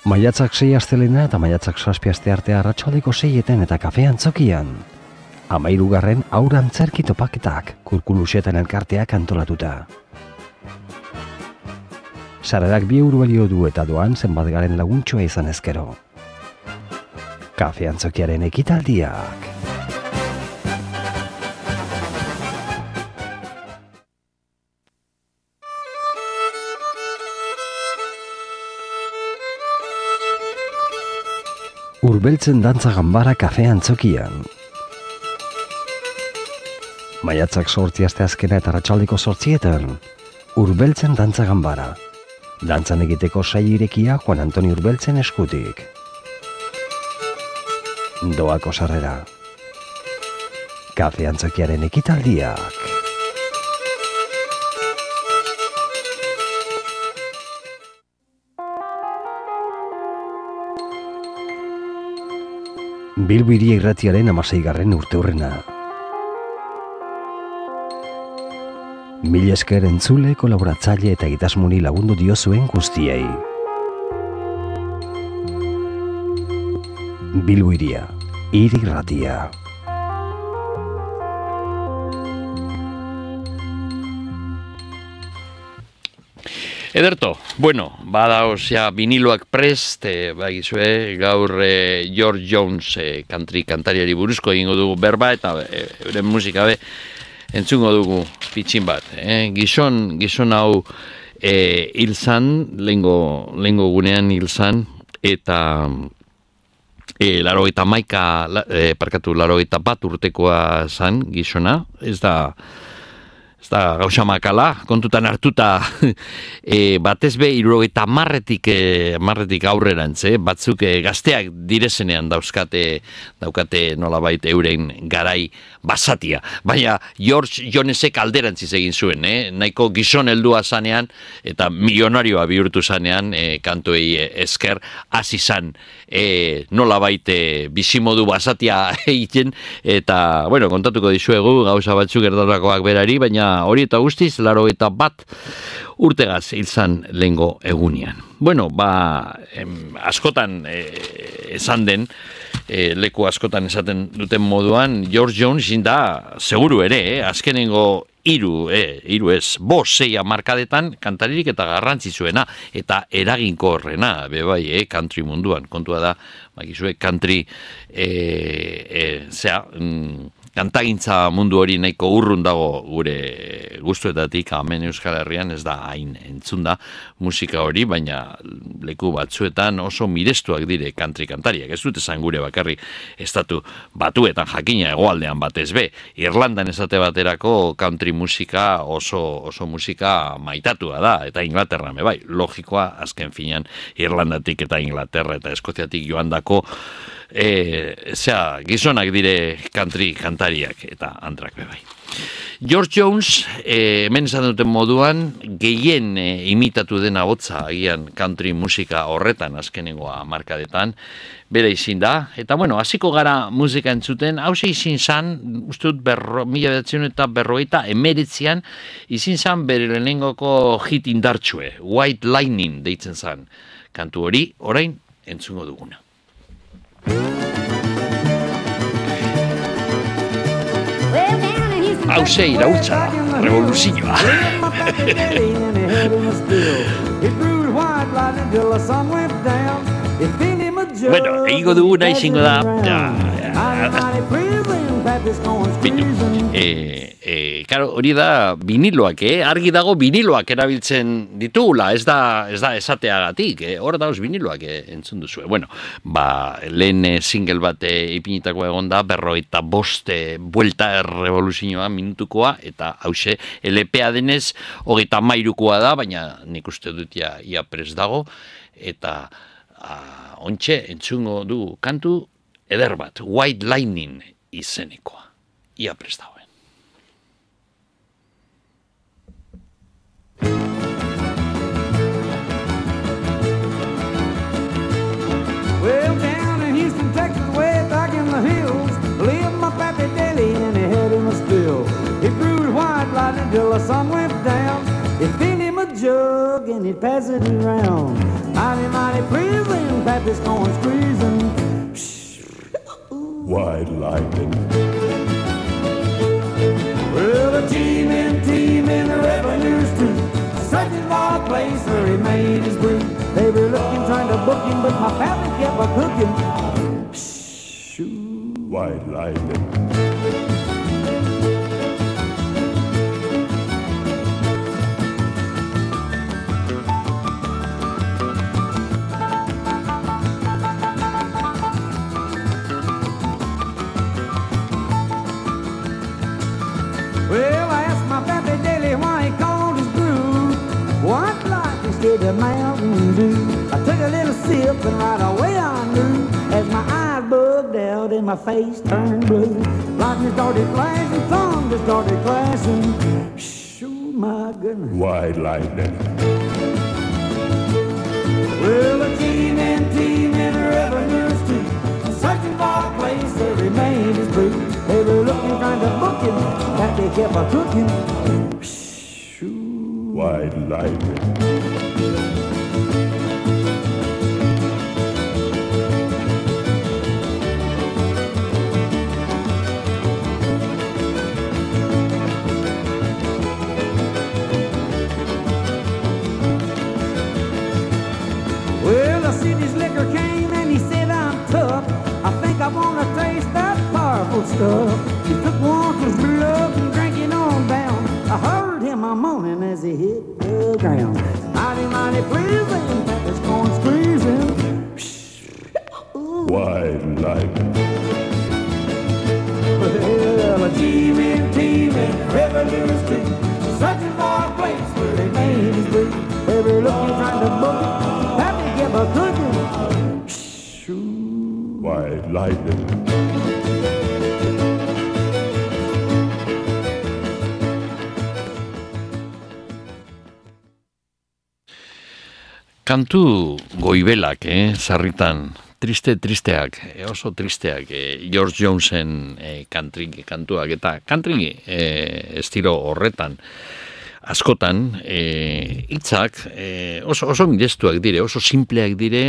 Maiatzak sei astelena eta maiatzak zazpi aste arte arratsaldeko seietan eta kafe antzokian. Hamahirugarren haur antzerki topaketak Kurkuluxetan elkarteak antolatuta. Sarrerak bi euro balio du eta doan zenbat garen laguntxoa izan ezkero. Kafe antzokiaren ekitaldiak. Urbeltzen dantza ganbara kafe antzokian. Maiatzak sortzi aste azkena eta arratsaldeko sortzietan, Urbeltzen dantza ganbara. Dantzan egiteko saio irekia Juan Antoni Urbeltzen eskutik. Doako sarrera. Kafe antzokiaren ekitaldiak. Bilbo Hiria Irratiaren hamaseigarren urteurrena. Mil esker entzule, kolaboratzaile eta egitasmoni lagundu diozuen guztiei. Bilbo Hiria, Hiri Irratia. Ederto, bueno, badaoz ja viniloak prest, e, bagizue, gaur e, George Jones e, country kantariari buruzko egingo dugu berba, eta e, euren musika be, entzungo dugu pitxin bat. Eh? Gizon, gizon hau e, hil zan, lehengo, lehengo gunean hil zan, eta e, laro eta maika, la, e, parkatu, laro eta bat urtekoa zan gizona, ez da... Ez da, gauza makala, kontutan hartuta e, batez be, hirurogeita hamarretik e, hamarretik aurrerantz, batzuk e, gazteak direzenean dauzkate, daukate nolabait euren garai basatia. Baina George Jonesek alderantziz egin zuen, eh? Nahiko gizon heldua zanean eta milionarioa bihurtu zanean e, kantuei esker hasi zan e, nolabait e, bizimodu basatia egiten, eta, bueno, kontatuko dizuegu gauza batzuk erdarakoak berari, baina hori eta guztiz, laro eta bat urtegaz hil zan lehengo egunean. Bueno, ba, em, askotan e, esan den, e, leku askotan esaten duten moduan, George Jones izin da, seguru ere, eh, azkenengo hiru, eh, hiru ez, bost, sei hamarkadetan kantaririk eta garrantzizuena, eta eraginkorrena, bebai, eh, country munduan, kontua da, bakizue, country, e, e, zera, mm, kantagintza mundu hori nahiko urrun dago gure gustuetatik, hemen Euskal Herrian ez da hain entzunda musika hori, baina leku batzuetan oso mirestuak dire country kantariak. Ez dut esan gure bakarri estatu batuetan jakina hegoaldean batez be. Irlandan esate baterako country musika oso, oso musika maitatua da, eta Inglaterra me bai. Logikoa, azken finean, Irlandatik eta Inglaterra eta Eskoziatik joandako E, zera, gizonak dire country kantariak eta antrak bebai. George Jones, e, hemen esan duten moduan, gehien e, imitatu dena hotza agian country musika horretan azkenengoa markadetan, bere izin da, eta bueno, hasiko gara musika entzuten, hause izin zan, uste dut, berro, mila bedatzen eta berrogeita emeritzian, izin zan bere lehenengoko hit indartsue, White Lightning deitzen zan, kantu hori, orain, entzungo duguna. Hauze irautza, revoluzioa. Bueno, egingo duguna izango da... Bitu, e, e, karo, hori da viniloak, eh? Argi dago viniloak erabiltzen ditugula, ez da, ez da esateagatik, eh? Hor dauz viniloak eh, entzun duzue. Bueno, ba, lehen eh, single bat eh, ipinitako egon da, berrogeita boste buelta revoluzioa minutukoa, eta hause L P-a denez, hogeita mairukoa da, baina nik uste dut ja, ia prest dago, eta ah, ontxe entzungo du kantu eder bat, White Lightning izenekoa. Ia prest dagoen. Well, down in Houston, Texas, way back in the hills, lived my pappy Daddy and he had him a still. He brewed white lightning till the sun went down. He filled him a jug and he'd pass it around. Mighty, mighty pleasing, Pappy's going squeezing. White lightning. Well, a teaming, teaming revenue street, searching for a place where he made his brew. They were looking, trying to book him, but my pappy kept a cooking. White lightning. Well, I asked my pappy daily why he called his brew White Light instead of Mountain Dew. I took a little sip and right away I knew, as my eyes bugged out and my face turned blue. Lightning started flashing, thunder started crashing. Shoo, my goodness. White lightning. Well, a teeming, teeming revenue street, searching for a place where he made his brew. They were looking, trying to book him, that they kept a cooking. Shoo. White lightning. Well, the city's liquor came and he said, I'm tough. I think I want to taste that powerful stuff. He took one to his blood and drank it on down. I heard him a moaning as he hit the ground. Mighty, mighty pleasing, Pappy's corn squeezing. White lightning. Well, a teeming, teeming revenue street, searching for a place where they made his brew. They were looking, trying to book it, Pappy kept a cooking. White lightning. Kantu goibelak, eh, sarritan, triste, tristeak, eh, oso tristeak, eh, George Jonesen eh, country kantuak, eta country eh, estilo horretan, askotan, eh, hitzak eh, oso, oso mirestuak dire, oso simpleak dire,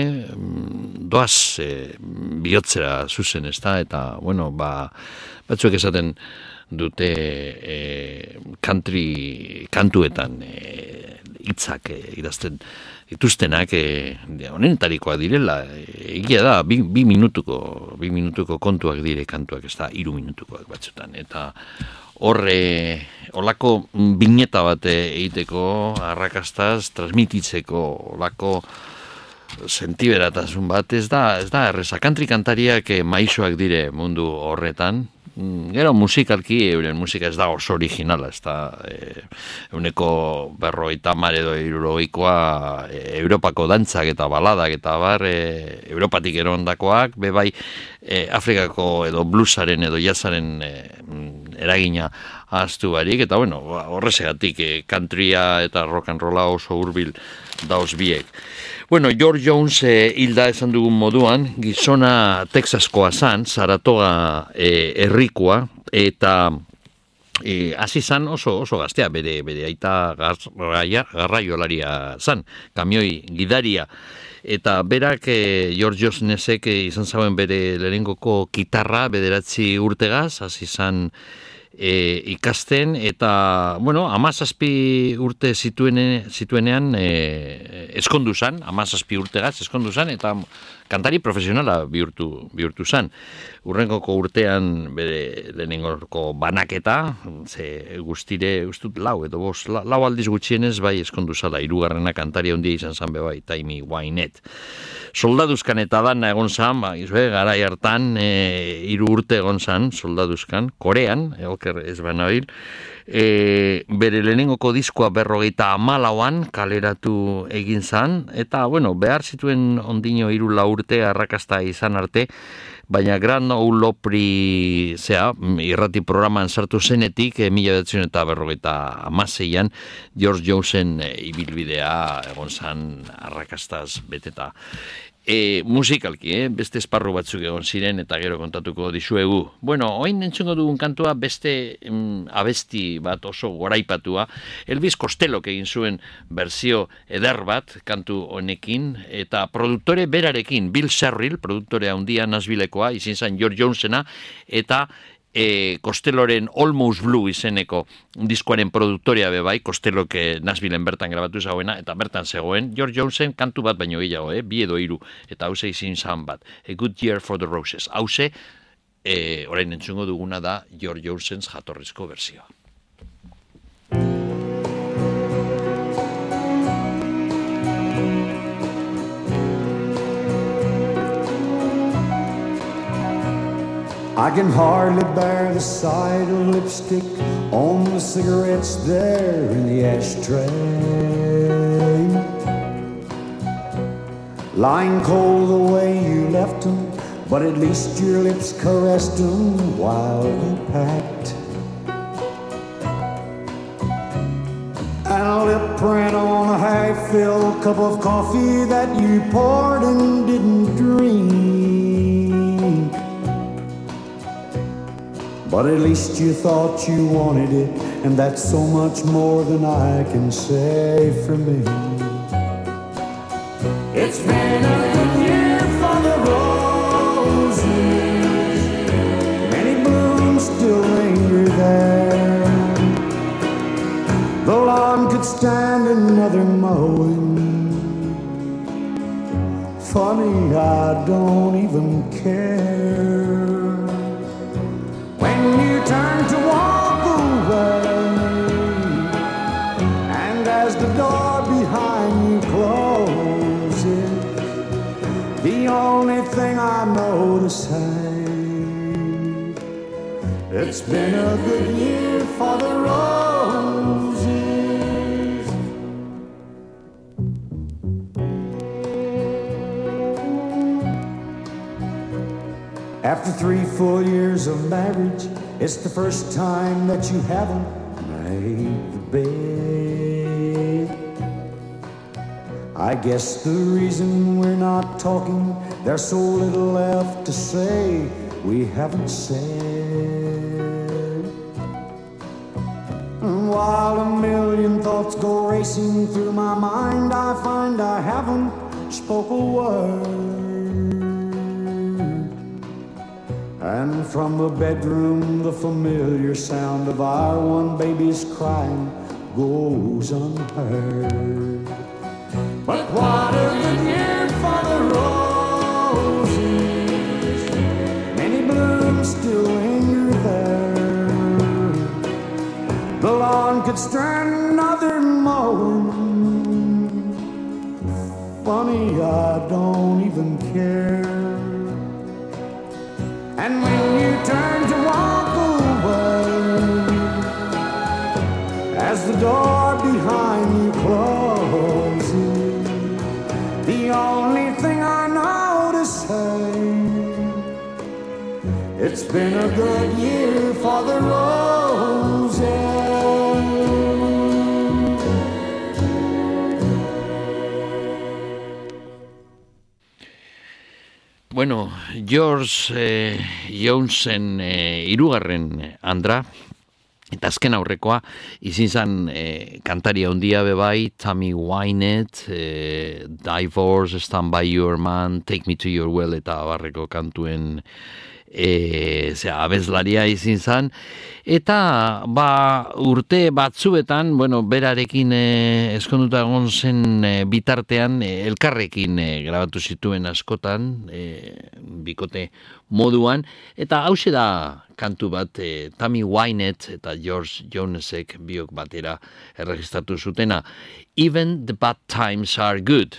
doaz eh, bihotzera zuzen, ezta, eta, bueno, ba, batzuek esaten dute eh, country kantuetan eh, hitzak eh, idazten dituztenak eh, honenetarikoak direla, egia da, bi, bi minutuko, bi minutuko kontuak dire kantuak, ez da, hiru minutukoak batzutan, eta horre, olako bineta bat egiteko, arrakastaz, transmititzeko, olako sentiberatasun bat, ez da, ez da, erreza, country kantariak maisoak dire mundu horretan. Gero musikalki, euren musika ez da oso originala, ez da, e, euneko berrogeita hamar edo hirurogeikoa e, Europako dantzak eta baladak eta bar, e, Europatik erondakoak, be bai e, Afrikako edo bluesaren edo jazzaren e, eragina ahaztu barik, eta bueno, horrezegatik e, countrya eta rock and rolla oso hurbil dauz biek. Bueno, George Jones eh, hilda esan dugun moduan, gizona Texaskoa zan, Saratoga eh, herrikoa, eta eh, hasi zan oso, oso gaztea, bere, bere aita garraia, garraiolaria zan, kamioi gidaria, eta berak eh, George Jonesek eh, izan zauen bere lehenengoko gitarra bederatzi urtegaz, hasi zan E, ikasten, eta, bueno, amazazpi urte zituene, zituenean e, eskondu zan, amazazpi urtegaz eskondu zan, eta kantari profesionala bihurtu, bihurtu zan. Urrengoko urtean bere lehenengoko banaketa, ze guztire, ustut lau, edo bos, la, lau aldiz gutxienez bai eskondu zala, hirugarrena kantari handia izan zan bebai, Tammy Wynette. Soldaduzkan eta dana egon zan, ba, izue, garai hartan, e, hiru urte egon zan, soldaduzkan, Korean, egoker ez banabil, e, bere lehenengoko diskoa berrogeita hamalauan kaleratu egin zan, eta, bueno, behar zituen ondino hiru lau urte arrakasta izan arte, baina Grand Ole Opry zea, irrati programan sartu zenetik, e, mila bederatzen eta berrogeita hamaseian, George Jonesen e, ibilbidea egon zan arrakastaz beteta. E, musikalki, eh? Beste esparru batzuk egon ziren eta gero kontatuko dizuegu. Bueno, oin entzungo dugun kantua beste mm, abesti bat oso goraipatua. Elvis Costellok egin zuen berzio eder bat kantu honekin eta produktore berarekin, Bill Sherrill, produktore handia Nashvillekoa, izin zen George Jonesena, eta E, Costelloren Almost Blue izeneko diskoaren produktorea bebai, Costellok e, Nashvilleen bertan grabatu zagoena, eta bertan zegoen George Jonesen kantu bat baino gehiago, eh? bi edo hiru, eta hause izin zan bat, A Good Year for the Roses. Hause, e, orain entzungo duguna da George Jonsens jatorrizko berzioa. I can hardly bear the sight of lipstick on the cigarettes there in the ashtray. Lying cold the way you left them, but at least your lips caressed them while you packed. And a lip print on a half-filled cup of coffee that you poured and didn't drink. But at least you thought you wanted it, and that's so much more than I can say for me. It's been a good year for the roses. Many blooms still linger there. The lawn could stand another mowing. Funny, I don't even care. When you turn to walk away, and as the door behind you closes, the only thing I know to say, it's been a good year for the roses. After three full years of marriage, it's the first time that you haven't made the bed. I guess the reason we're not talking, there's so little left to say we haven't said. And while a million thoughts go racing through my mind, I find I haven't spoke a word. And from the bedroom, the familiar sound of our one baby's crying goes unheard. But what a good year for the roses. Many blooms still linger there. The lawn could stand another mowing. Funny, I don't even care. And when you turn to walk away, as the door behind you closes, the only thing I know to say, it's been a good year for the roses. Bueno, George eh, Jonesen eh, irugarren andra, eta azken aurrekoa, izin zen eh, kantaria handia bebai, Tammy Wynette, eh, Divorce, Stand By Your Man, Take Me To Your Well, eta barreko kantuen e, zera, abezlaria izin zen, eta ba, urte batzuetan, bueno, berarekin e, eskonduta egon zen e, bitartean, e, elkarrekin e, grabatu zituen askotan, e, bikote moduan, eta hause da kantu bat, e, Tammy Wynette eta George Jonesek biok batera erregistratu zutena, Even the Bad Times Are Good.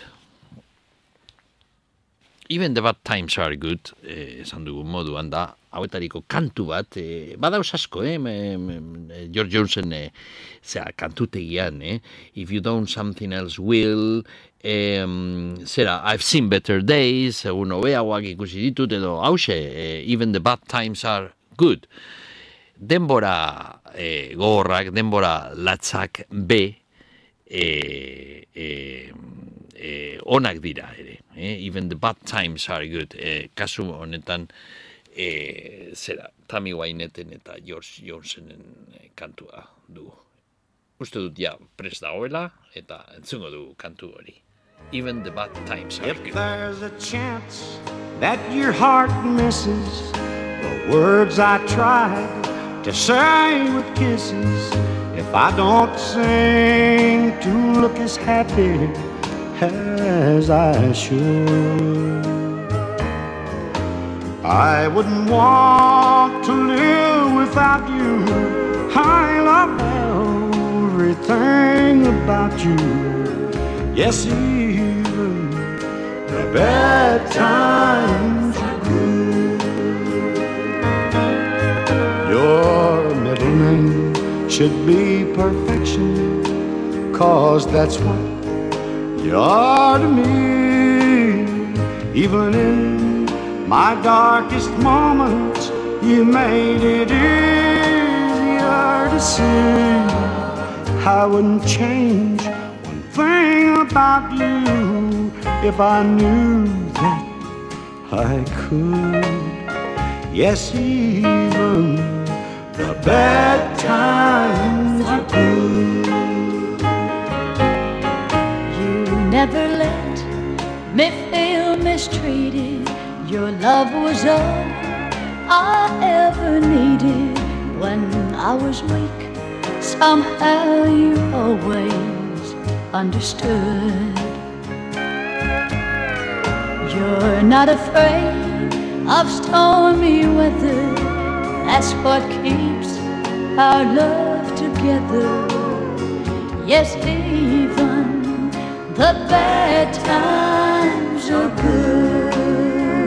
Even the Bad Times Are Good, eh, esan dugu moduan da, hauetariko kantu bat, eh, badauz asko, eh, me, me, George Jonesen, eh, zera, kantutegian, eh, If You Don't Something Else Will, eh, zera, I've Seen Better Days, egun hobeagoak ikusi ditut, edo hause, eh, Even the Bad Times Are Good. Denbora eh, gogorrak, denbora latzak be, eh, eh, eh, onak dira ere. eh? Even the bad times are good. Eh, kasu honetan, eh, zera, Tammy Wyneten eta George Johnsenen eh, kantua du. Uste dut ja prest dagoela eta entzungo du kantu hori. Even the bad times are If good. there's a chance that your heart misses the words I tried to say with kisses, if I don't seem to look as happy as I should, I wouldn't want to live without you. I love everything about you. Yes, even the bad times are good. Your middle name should be perfection, 'cause that's what you are to me. Even in my darkest moments, you made it easier to see. I wouldn't change one thing about you if I knew that I could. Yes, even the bad times are good. You never let me feel mistreated. Your love was all I ever needed. When I was weak, somehow you always understood. You're not afraid of stormy weather. That's what keeps our love together. Yes, even the bad times are good.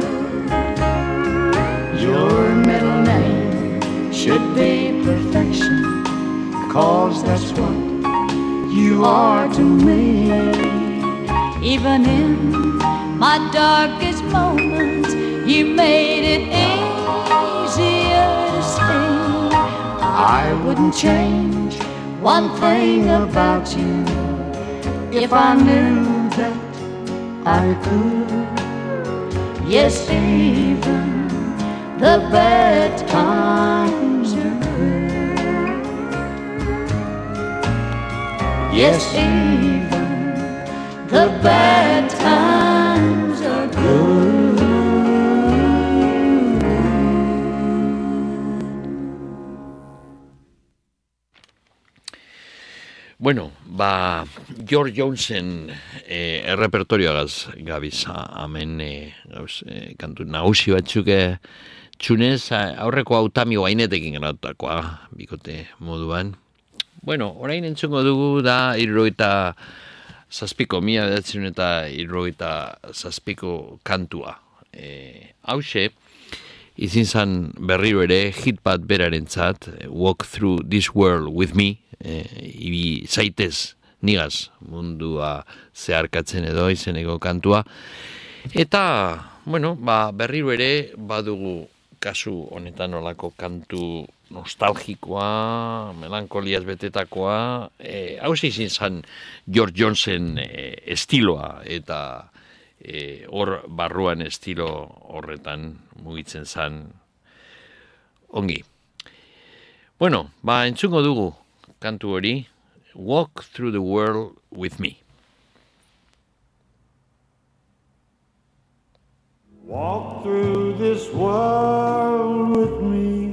Your middle name should be perfection, 'cause that's what you are to me. Even in my darkest moments, you made it easier to see. I wouldn't change one thing about you if I knew that I could. Yes, even the bad times are good. Yes, even the bad times are good. Bueno, ba, George Johnson eh, errepertorioagaz gabiz hemen eh, gauz, eh, kantu nagusi batzuk eh, txunez, aurreko hau Tammy Wynettekin granatakoa, bikote moduan. Bueno, orain entzungo dugu da irroita zazpiko, mila bederatziehun eta irroita zazpiko kantua. E, hause, izin zan berriro ere hit bat berarentzat, Walk Through This World With Me, e, ibi zaitez nigaz mundua zeharkatzen edo izeneko kantua. Eta, bueno, ba, berriro ere badugu kasu honetan olako kantu nostalgikoa, melankoliaz betetakoa, e, hau izin zan George Johnson e, estiloa, eta e, hor barruan estilo horretan mugitzen zan ongi. Bueno, ba, entzungo dugu kantu hori, Walk Through the World With Me. Walk through this world with me.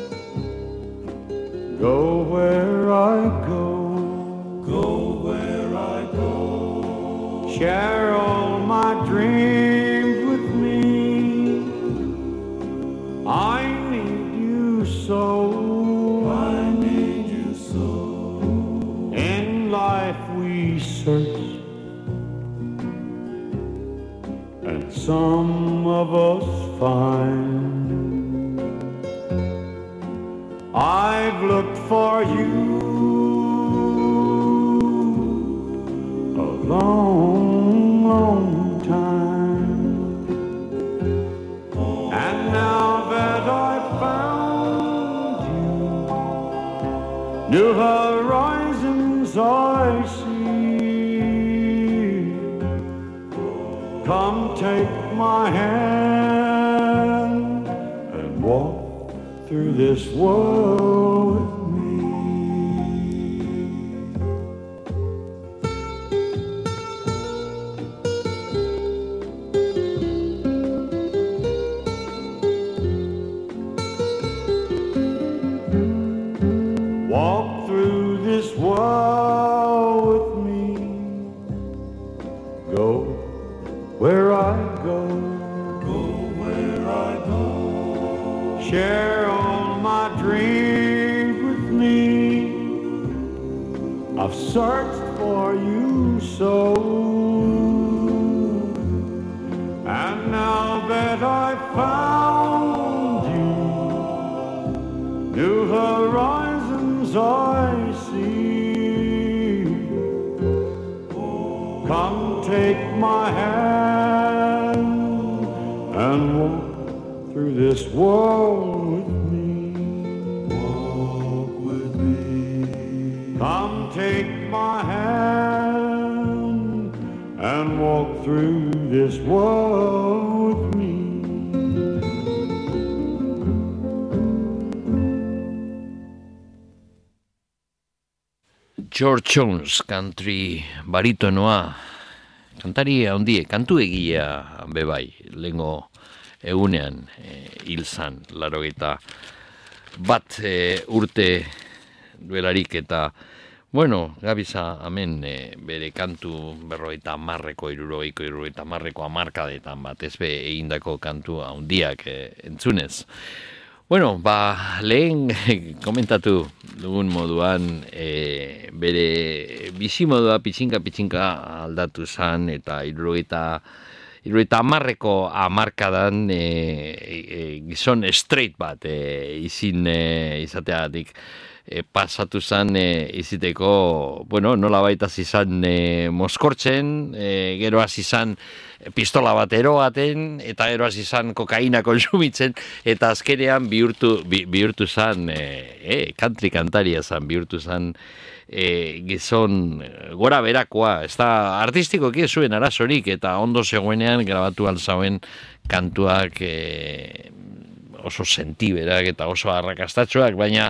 Go where I go. Go where I go. Share all my dreams with me. I need you so. I need you so. In life we search, and some of us find. I've looked for you a long, long time, and now that I've found you, new horizons I see. Come take my hand and walk through this world with me. Walk through this world with me. Go where I go, go where I go. Share all my dreams with me. I've searched for you so, and now that I've found you, new horizons I see. Come take my hand and walk through this world with me. Walk with me. Come take my hand and walk through this world with me. George Jones, country baritonoa, kantari handie, kantu egia bebai, lengo egunean e, hil zan, larogeita bat e, urte duelarik eta, bueno, gabiza hemen e, bere kantu berrogeita hamarreko, hirurogeiko, hirurogeita hamarreko hamarkadetan batez be egindako kantu handiak e, entzunez. Bueno, ba, lehen komentatu dugun moduan e, bere bizimodua pitxinka-pitxinka aldatu zan eta hirurogeita hirurogeita hamarreko hamarkadan e, e, gizon straight bat e, izin e, izateagatik e, pasatu zan e, iziteko, bueno, nola baita zizan e, moskortzen, e, gero hasi zan pistola bat eroaten, eta gero hasi zan kokaina konsumitzen, eta azkenean bihurtu, bi, bihurtu zan, e, e, country kantaria zan, bihurtu zan e, gizon gora berakoa, ez da artistikoki ez zuen arazorik, eta ondo zegoenean grabatu alzauen kantuak e, oso sentiberak eta oso arrakastatxoak, baina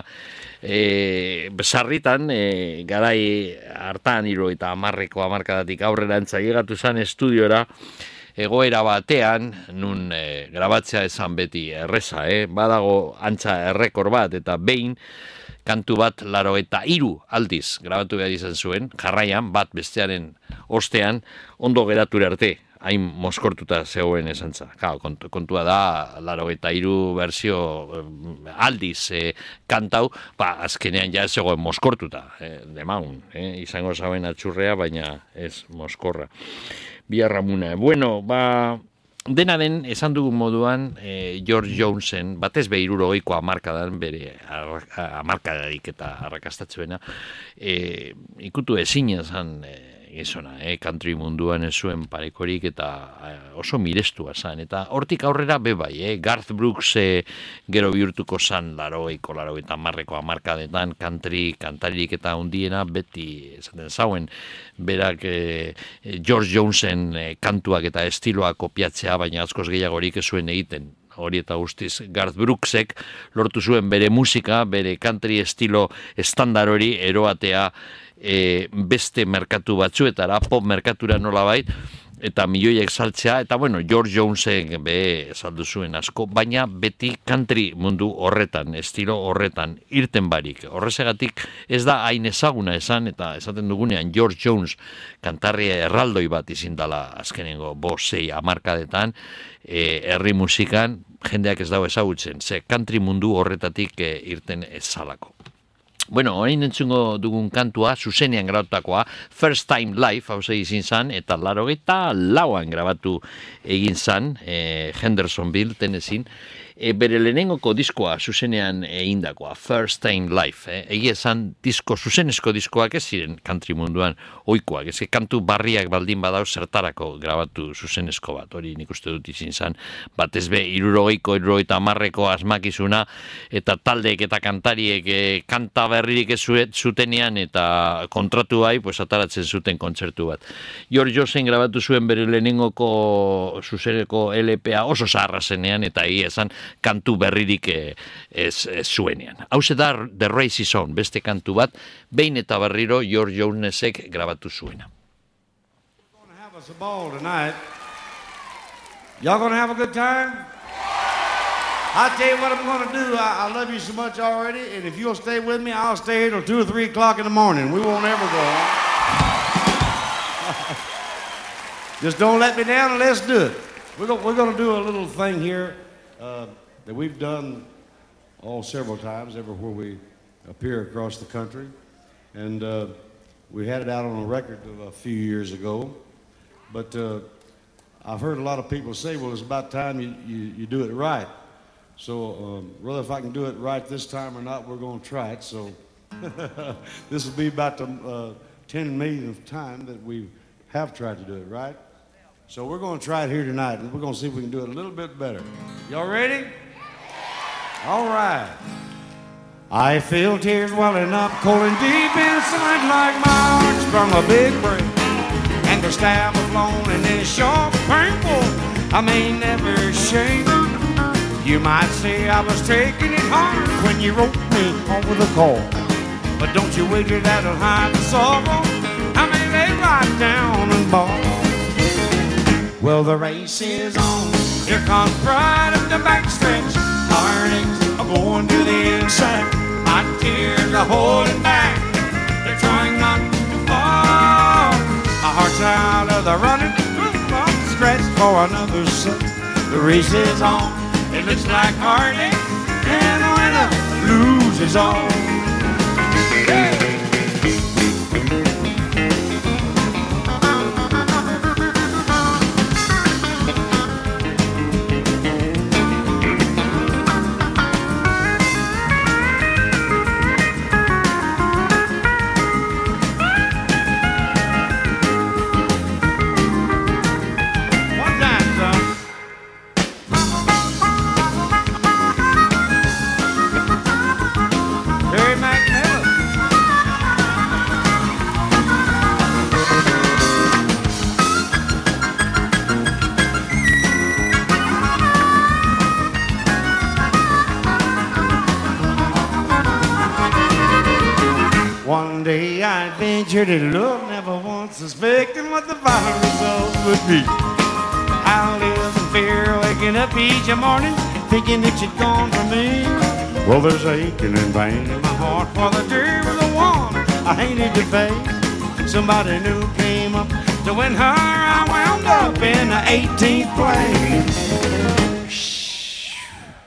e, sarritan e, garai hartan hiru eta hamarreko hamarkadatik aurrera entzaiegatu zen estudiora egoera batean, nun e, grabatzea esan beti erreza, eh? Badago antza errekor bat, eta behin kantu bat laro eta hiru aldiz grabatu behar izan zuen, jarraian bat bestearen ostean ondo gerature arte, hain moskortuta zegoen esantza. Kontu, kontua da, laro eta hiru berzio aldiz e, kantau, ba, azkenean ja zegoen moskortuta, e, demaun, e, izango zauen atxurrea, baina ez moskorra. Biarramuna. Bueno, ba, dena den, esan dugun moduan, e, George Jonesen, batez be hirurogeiko hamarkadan, bere hamarkadarik eta arrakastatzuena, e, ikutu ezina zan, e, gizona, eh? Country munduan ez zuen parekorik eta eh, oso mirestua zan. Eta hortik aurrera bebai, eh? Garth Brooks eh, gero bihurtuko zan larogeiko, larogeita hamarreko hamarkadetan, country, kantaririk eta hundiena beti esaten zauen, berak eh, George Jonesen eh, kantuak eta estiloak kopiatzea, baina askoz gehiagorik ez zuen egiten. Hori eta guztiz Garth Brooksek lortu zuen bere musika, bere country estilo estandar hori eroatea e, beste merkatu batzuetara, pop merkatura nolabait, eta milioiek saltzea, eta bueno, George Jonesek be saldu zuen asko, baina beti country mundu horretan, estilo horretan, irten barik. Horrezegatik ez da hain ezaguna esan, eta esaten dugunean George Jones kantarria erraldoi bat izindala azkenengo bost sei hamarkadetan, e, herri musikan, jendeak ez dago ezagutzen, ze country mundu horretatik e, irten ezalako. Bueno, orain entzungo dugun kantua, zuzenean grabatakoa, First Time Live, hau izin zan, eta larogeita lauan grabatu egin zan, eh, Hendersonville, Tennessee, e, bere lehenengoko diskoa zuzenean egindakoa, First Time Live. Eh? Egia esan disko, zuzenezko diskoak ez ziren country munduan ohikoak, ez kantu barriak baldin badau zertarako grabatu zuzenezko bat, hori nik uste dut izin zan, batez be, irurogeiko, irurogeita amarreko asmakizuna, eta taldeek eta kantariek e, kanta berririk ez zutenean, eta kontratu bai, pues, ataratzen zuten kontzertu bat. George Josein grabatu zuen bere lehenengoko zuzeneko L P A oso zaharra zenean, eta egia esan kantu berririk e, ez, ez zuenean. Hau da The Race Is On, beste kantu bat, behin eta berriro George Jonesek grabatu zuena. It's a ball tonight. Y'all gonna have a good time? I'll tell you what I'm gonna do. I, I love you so much already, and if you'll stay with me, I'll stay here till two or three o'clock in the morning. We won't ever go on. Just don't let me down and let's do it. We're gonna, we're gonna do a little thing here uh, that we've done all several times, everywhere we appear across the country, and uh, we had it out on a record a few years ago. But uh, I've heard a lot of people say, well, it's about time you, you, you do it right. So um, whether if I can do it right this time or not, we're going to try it. So this will be about the uh, ten millionth time that we have tried to do it right. So we're going to try it here tonight, and we're going to see if we can do it a little bit better. Y'all ready? All right. I feel tears welling up, cold and deep inside, like my heart's from a big break. And the stab of loneliness, sharp painful, I may never shake. You might say I was taking it hard when you wrote me over the call. But don't you wager that'll hide the sorrow, I may lay right down and bawl. Well, the race is on, here comes pride up the backstretch. Heartaches are going to the inside, my tears are holding back, they're trying not to fall. My heart's out of the running, I'm stretched for another set. The race is on, it looks like heartache, and the winner loses all. That love never once suspecting what the final result would be. I live in fear, waking up each morning, thinking that you'd gone from me. Well, there's aching and pain in my heart for the day with the one I hated to face. Somebody new came up to win her, I wound up in the eighteenth place. Shh.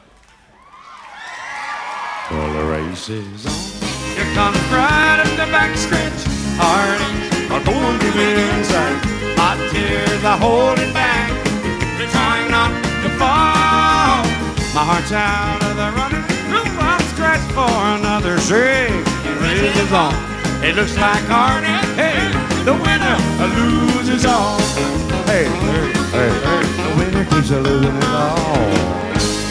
Well, the race is on. Here comes pride up the backstretch. Heartaches are going to the inside, my tears are holding back, they're trying not to fall. My heart's out of the running, I'm scratched for another shake. The race is on, it looks like heartache, hey, the winner loses all. Hey, hey, hey, hey, the winner keeps losing it all.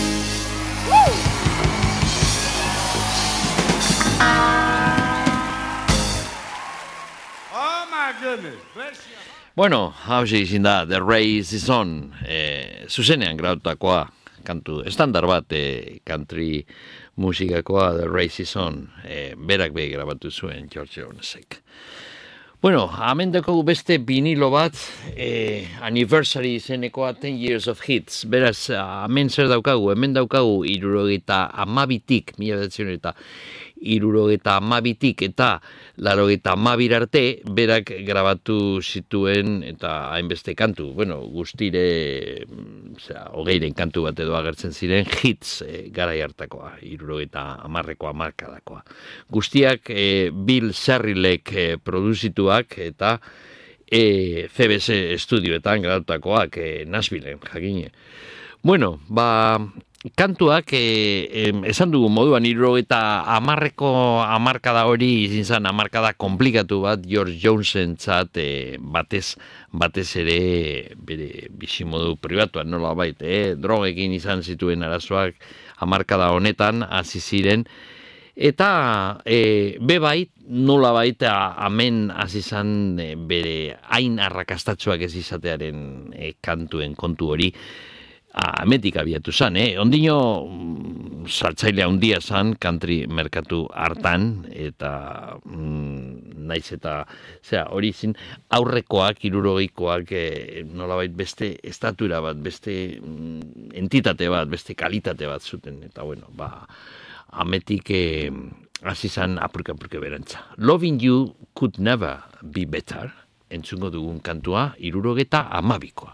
Bueno, hau izin da, The Race Is On, e, zuzenean grautakoa, kantu, estandar bat, e, country musikakoa, The Race Is On, e, berak behi grabatu zuen George Jonesek. Bueno, hemen dago beste vinilo bat, e, anniversary izenekoa ten years of hits, beraz, hemen zer daukagu, hemen daukagu hirurogeita hamabitik, mila bederatziehun eta hirurogeita hamabitik eta laurogeita hamabir arte berak grabatu zituen eta hainbeste kantu, bueno, guztire, osea, hogeiren kantu bat edo agertzen ziren hits e, garai hartakoa, hirurogeita hamarrekoa markadakoa. Guztiak e, Bill Serrilek e, produzituak eta e, C B S estudioetan grabatutakoak e, Nashvilleen, jakine. Bueno, ba, kantuak e, e, esan dugu moduan hirurogeita hamarreko hamarkada hori izin zen hamarkada komplikatu bat George Jonesentzat e, batez batez ere bere bizimodu pribatuan nolabait, eh? Drogekin izan zituen arazoak hamarkada honetan hasi ziren eta e, bebait nolabait hemen hasi zen e, bere hain arrakastatsuak ez izatearen e, kantuen kontu hori. Ametik abiatu zan, eh? Ondino saltzailea handia zan country merkatu hartan, eta mm, naiz eta zera, hori zin aurrekoak, hirurogeikoak eh, nolabait beste estatura bat, beste mm, entitate bat, beste kalitate bat zuten, eta bueno, ba, ametik eh, hasi zan apurka-apurka berantza. Loving You Could Never Be Better, entzungo dugun kantua, hirurogeta amabikoa.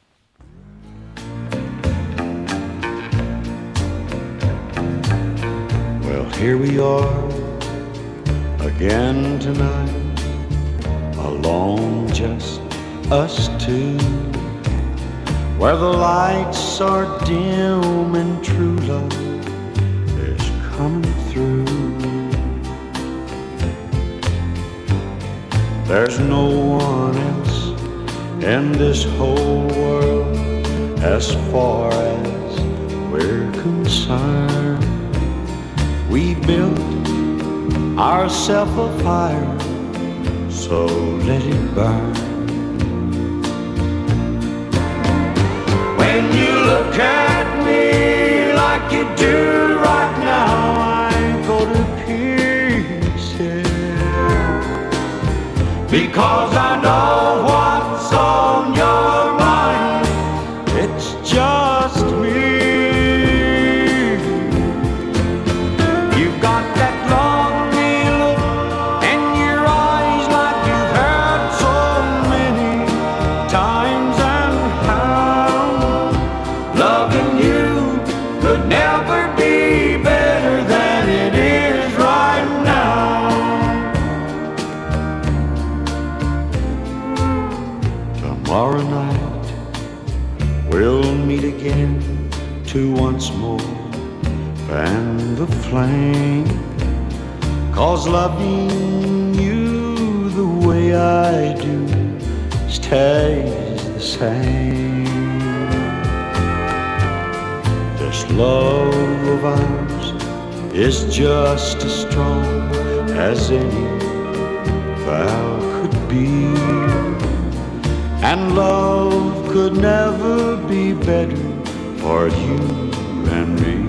Well, here we are again tonight, alone, just us two, where the lights are dim and true love is coming through. There's no one else in this whole world as far as we're concerned. We built ourselves a fire, so let it burn. When you look at me like you do right now, I go to pieces, because I know what's on your mind. It's just me. Tomorrow night we'll meet again to once more fan the flame, 'cause loving you the way I do stays the same. This love of ours is just as strong as any vow could be, and love could never be better for you and me.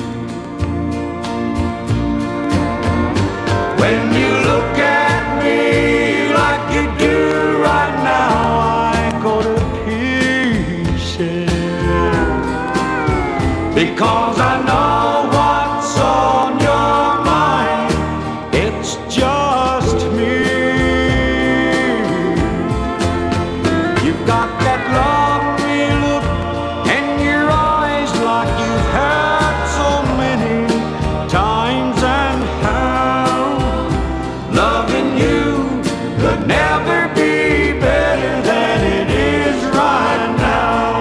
When you look at me like you do right now, I go to pieces, because I know what's on your mind. It's just me. You've got that lovely look in your eyes, like you've had so many times, and how loving you could never be better than it is right now.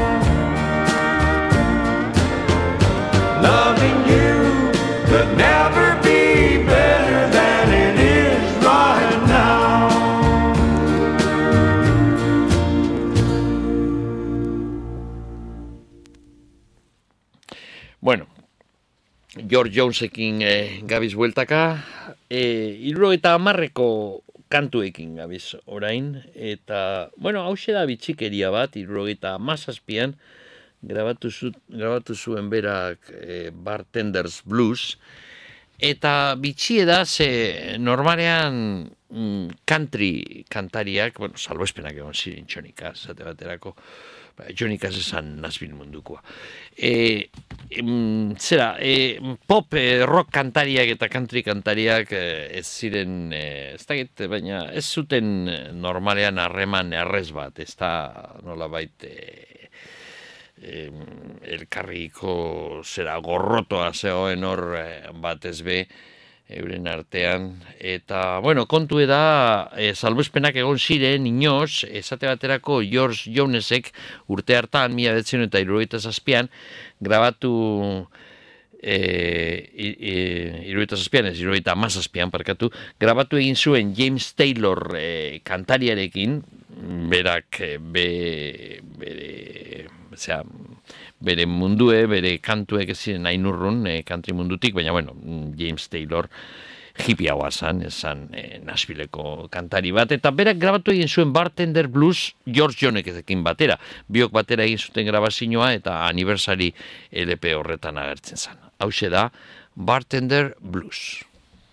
Loving you could never be better than it is right now. Bueno, George Jonesekin eh, gabiz bueltaka, eh, hirurogeita hamarreko kantuekin gabiz orain, eta, bueno, hauxe da bitxikeria bat, hirurogeita hamazazpian, grabatu, zu, grabatu zuen berak eh, Bartender's Blues, eta bitxie da, ze normalean mm, country kantariak, bueno, salbuespenak egon ziren txonikaz, zate baterako, Jonikaz esan nazbil mundukoa. E, em, zera, e, pop, e, rock kantariak eta country kantariak e, ez ziren, e, ez dakit, baina ez zuten normalean harreman errez bat, ez da nolabait e, e, elkarriko zera gorrotoa zegoen hor e, batez be, euren artean, eta, bueno, kontu da, e, salbuespenak egon ziren, inoz, esate baterako George Jonesek urte hartan, mila bederatziehun eta hirurogeita zazpian, grabatu, e, e, hirurogeita zazpian, ez hirurogeita hamazazpian, parkatu, grabatu egin zuen James Taylor e, kantariarekin, berak, e, be, bere, zera, bere mundue, bere kantuek ez ziren hain urrun, e, country mundutik, baina, bueno, James Taylor hippie hau azan, esan e, Nashvilleko kantari bat, eta berak grabatu egin zuen Bartender Blues George Jonesekin batera. Biok batera egin zuten grabazioa eta anniversary L P horretan agertzen zen. Hauxe da, Bartender Blues.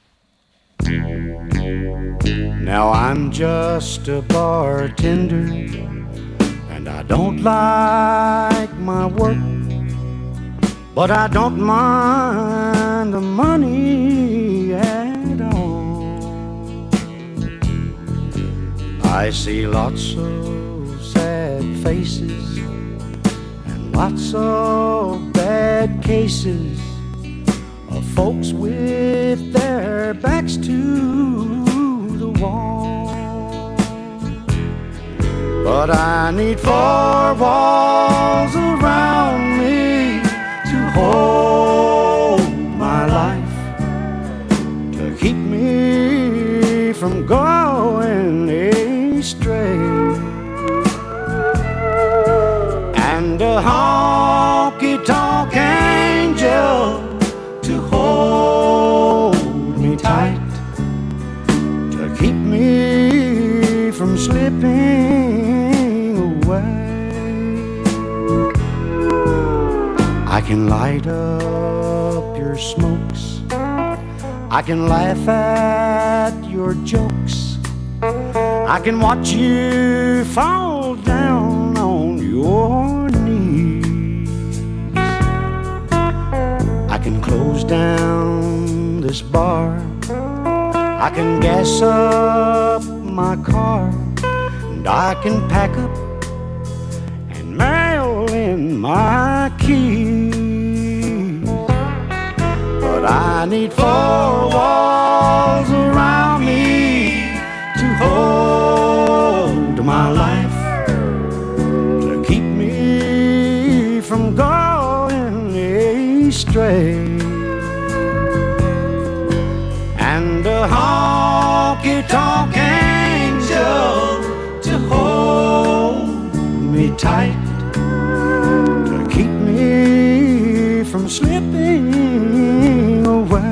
Now I'm just a bartender, and I don't like my work, but I don't mind the money at all. I see lots of sad faces and lots of bad cases of folks with their backs to the wall. But I need four walls around me to hold my life, to keep me from going astray, and a honky-tonk angel to hold me tight, to keep me from slipping away. I can light up your smokes, I can laugh at your jokes, I can watch you fall down on your knees. I can close down this bar, I can gas up my car, and I can pack up and mail in my keys. But I need four walls around me to hold my life, to keep me from going astray, and a honky-tonk angel to hold me tight, to keep me from slipping away.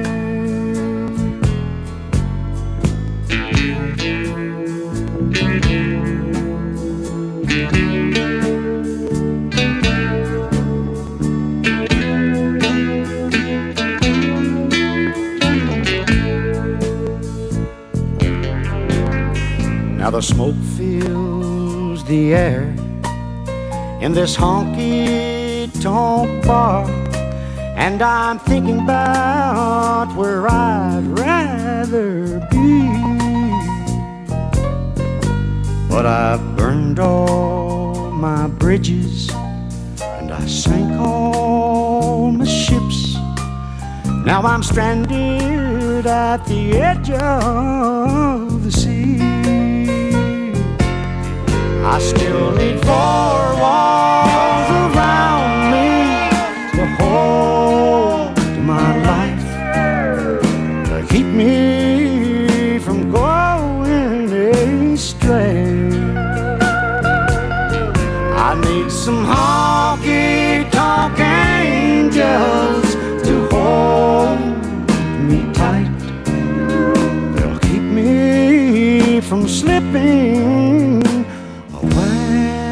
Now the smoke fills the air in this honky-tonk bar, and I'm thinking about where I'd rather be. But I've burned all my bridges, and I sank all my ships. Now I'm stranded at the edge of the sea. I still need four walls around me to hold my life, to keep me from going astray. I need some honky-tonk angels to hold me tight, they'll keep me from slipping away.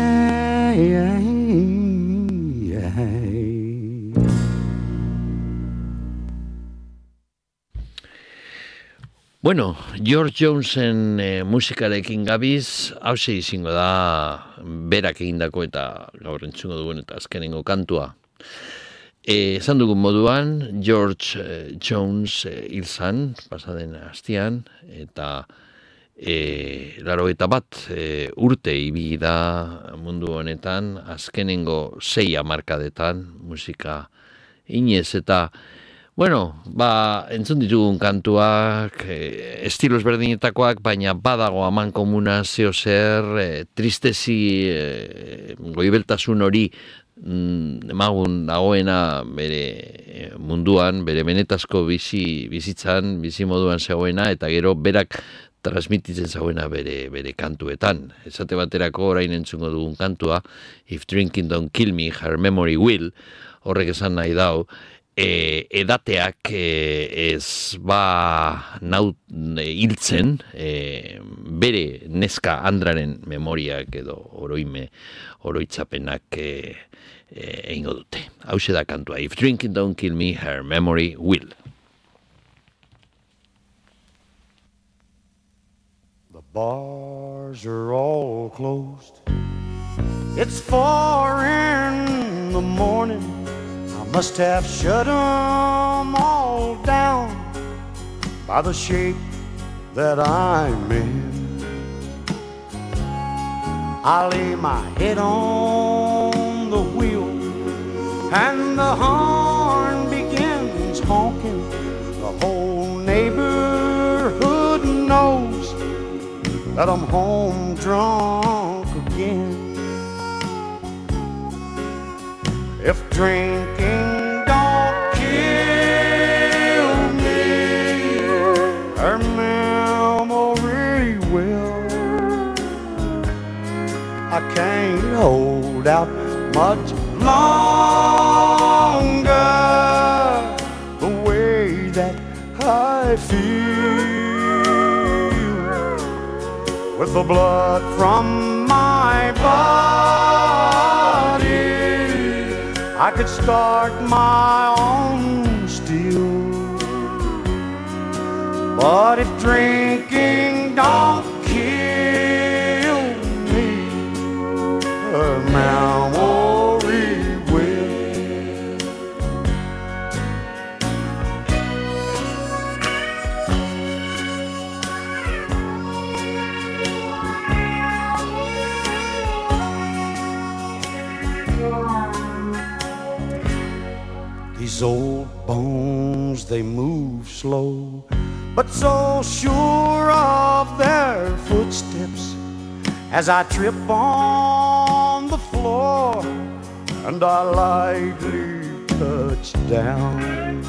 Bueno, George Jonesen e, musikarekin gabiz, hauze izango da berak egindako eta gaur entzungo duen eta azkenengo kantua. E, esan dugun moduan, George e, Jones e, hil zan, pasaden hastian, eta e, laro eta bat e, urte ibili da mundu honetan, azkenengo sei hamarkadetan musika inez, eta Bueno, ba, entzun ditugun kantuak, e, estilo ezberdinetakoak, baina badago aman komuna zeo zer, e, tristezi, e, goibeltasun hori, mm, emagun dagoena bere munduan, bere benetazko bizi, bizitzan, bizi moduan zegoena, eta gero berak transmititzen zauena bere, bere kantuetan. Esate baterako orain entzungo dugun kantua, If Drinking Don't Kill Me, Her Memory Will, horrek esan nahi dau, e, edateak e, ez ba naut hiltzen, e, bere neska Andraren memoriak edo oroime, oroitzapenak e, e, eingo dute. Hauxe da kantua, If Drinking Don't Kill Me, Her Memory Will. Bars are all closed. It's four in the morning. I must have shut them all down by the shape that I'm in. I lay my head on the wheel and the horn begins honking. The whole neighborhood knows that I'm home drunk again. If drinking don't kill me, her memory will. I can't hold out much longer the way that I feel. With the blood from my body, I could start my own still. But if drinking don't kill me, her memory will. These old bones, they move slow, but so sure of their footsteps as I trip on the floor and I lightly touch down.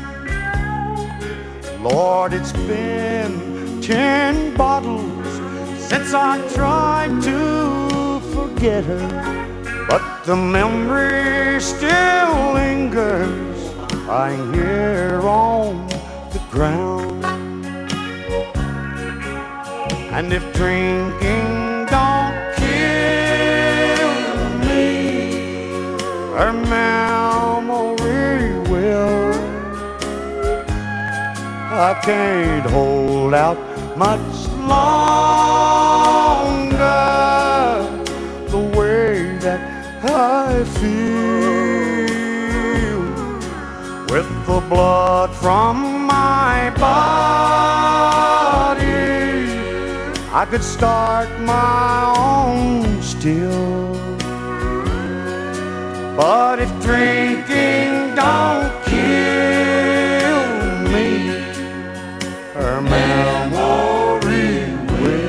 Lord, it's been ten bottles since I tried to forget her, but the memory still lingers lying here on the ground. And if drinking don't kill me, her memory will. I can't hold out much longer the way that I feel. With the blood from my body, I could start my own still. But if drinking don't kill me, her memory will.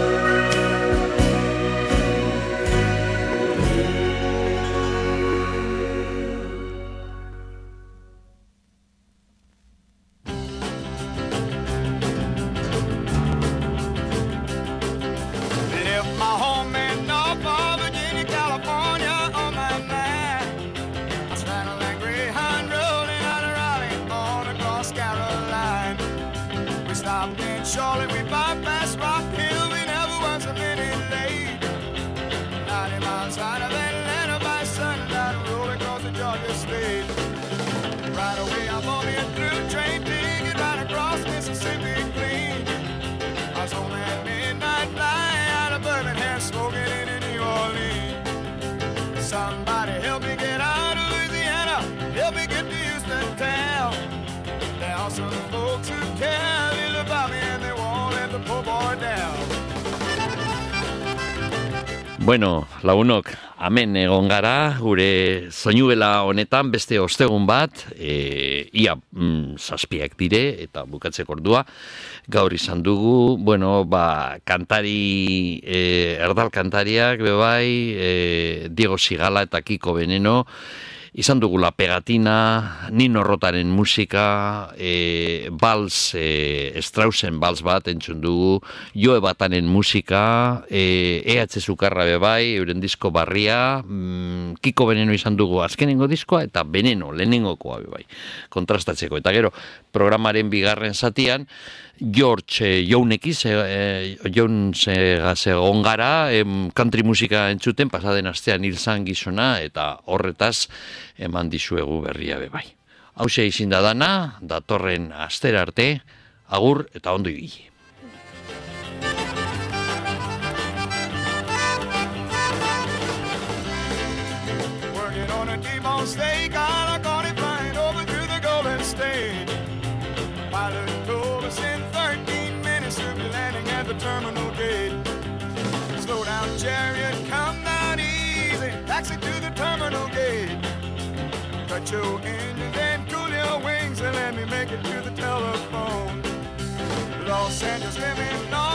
Charlotte, we bypassed Rock Hill, we never was a minute late. ninety miles out of Atlanta by sundown, rolling across the Georgia state. Right away, I'm on the through train, digging right across Mississippi clean. I was on that midnight flight out of Birmingham, smoking in New Orleans. Somebody help me get out of Louisiana, help me get to Houston town. There are some folks who care a little about me and they won't let the poor boy down. Bueno, lagunok, hemen egon gara, gure soinubela honetan beste ostegun bat, e, ia mm, zazpiak dire eta bukatzeko ordua. Gaur izan dugu, bueno, ba, kantari, e, erdal kantariak, bebai, e, Diego Sigala eta Kiko Veneno, izan dugu La Pegatina, Nino Rotaren musika, e, bals, e, Straussen bals bat entzun dugu, Joe Batanen musika, e, E H Zukarra bebai, euren disko barria, mm, Kiko Veneno izan dugu azkenengo diskoa, eta Veneno, lehenengokoa bebai, kontrastatzeko. Eta gero, programaren bigarren zatian, George eh, Jounekiz, eh, Jones egon gara, em, country musika entzuten, pasaden astean hil zan gizona, eta horretaz eman dizuegu berria bebai. Hauxe izin da dana, datorren astera arte, agur eta ondo ibili. Working on a T-bone steak, I got it flying over through the Golden State. Pilot told us in thirteen minutes we'll be landing at the terminal gate. Slow down, chariot, come down easy, taxi to the terminal gate. Cut your engines and cool your wings and let me make it to the telephone. Los Angeles, let me know.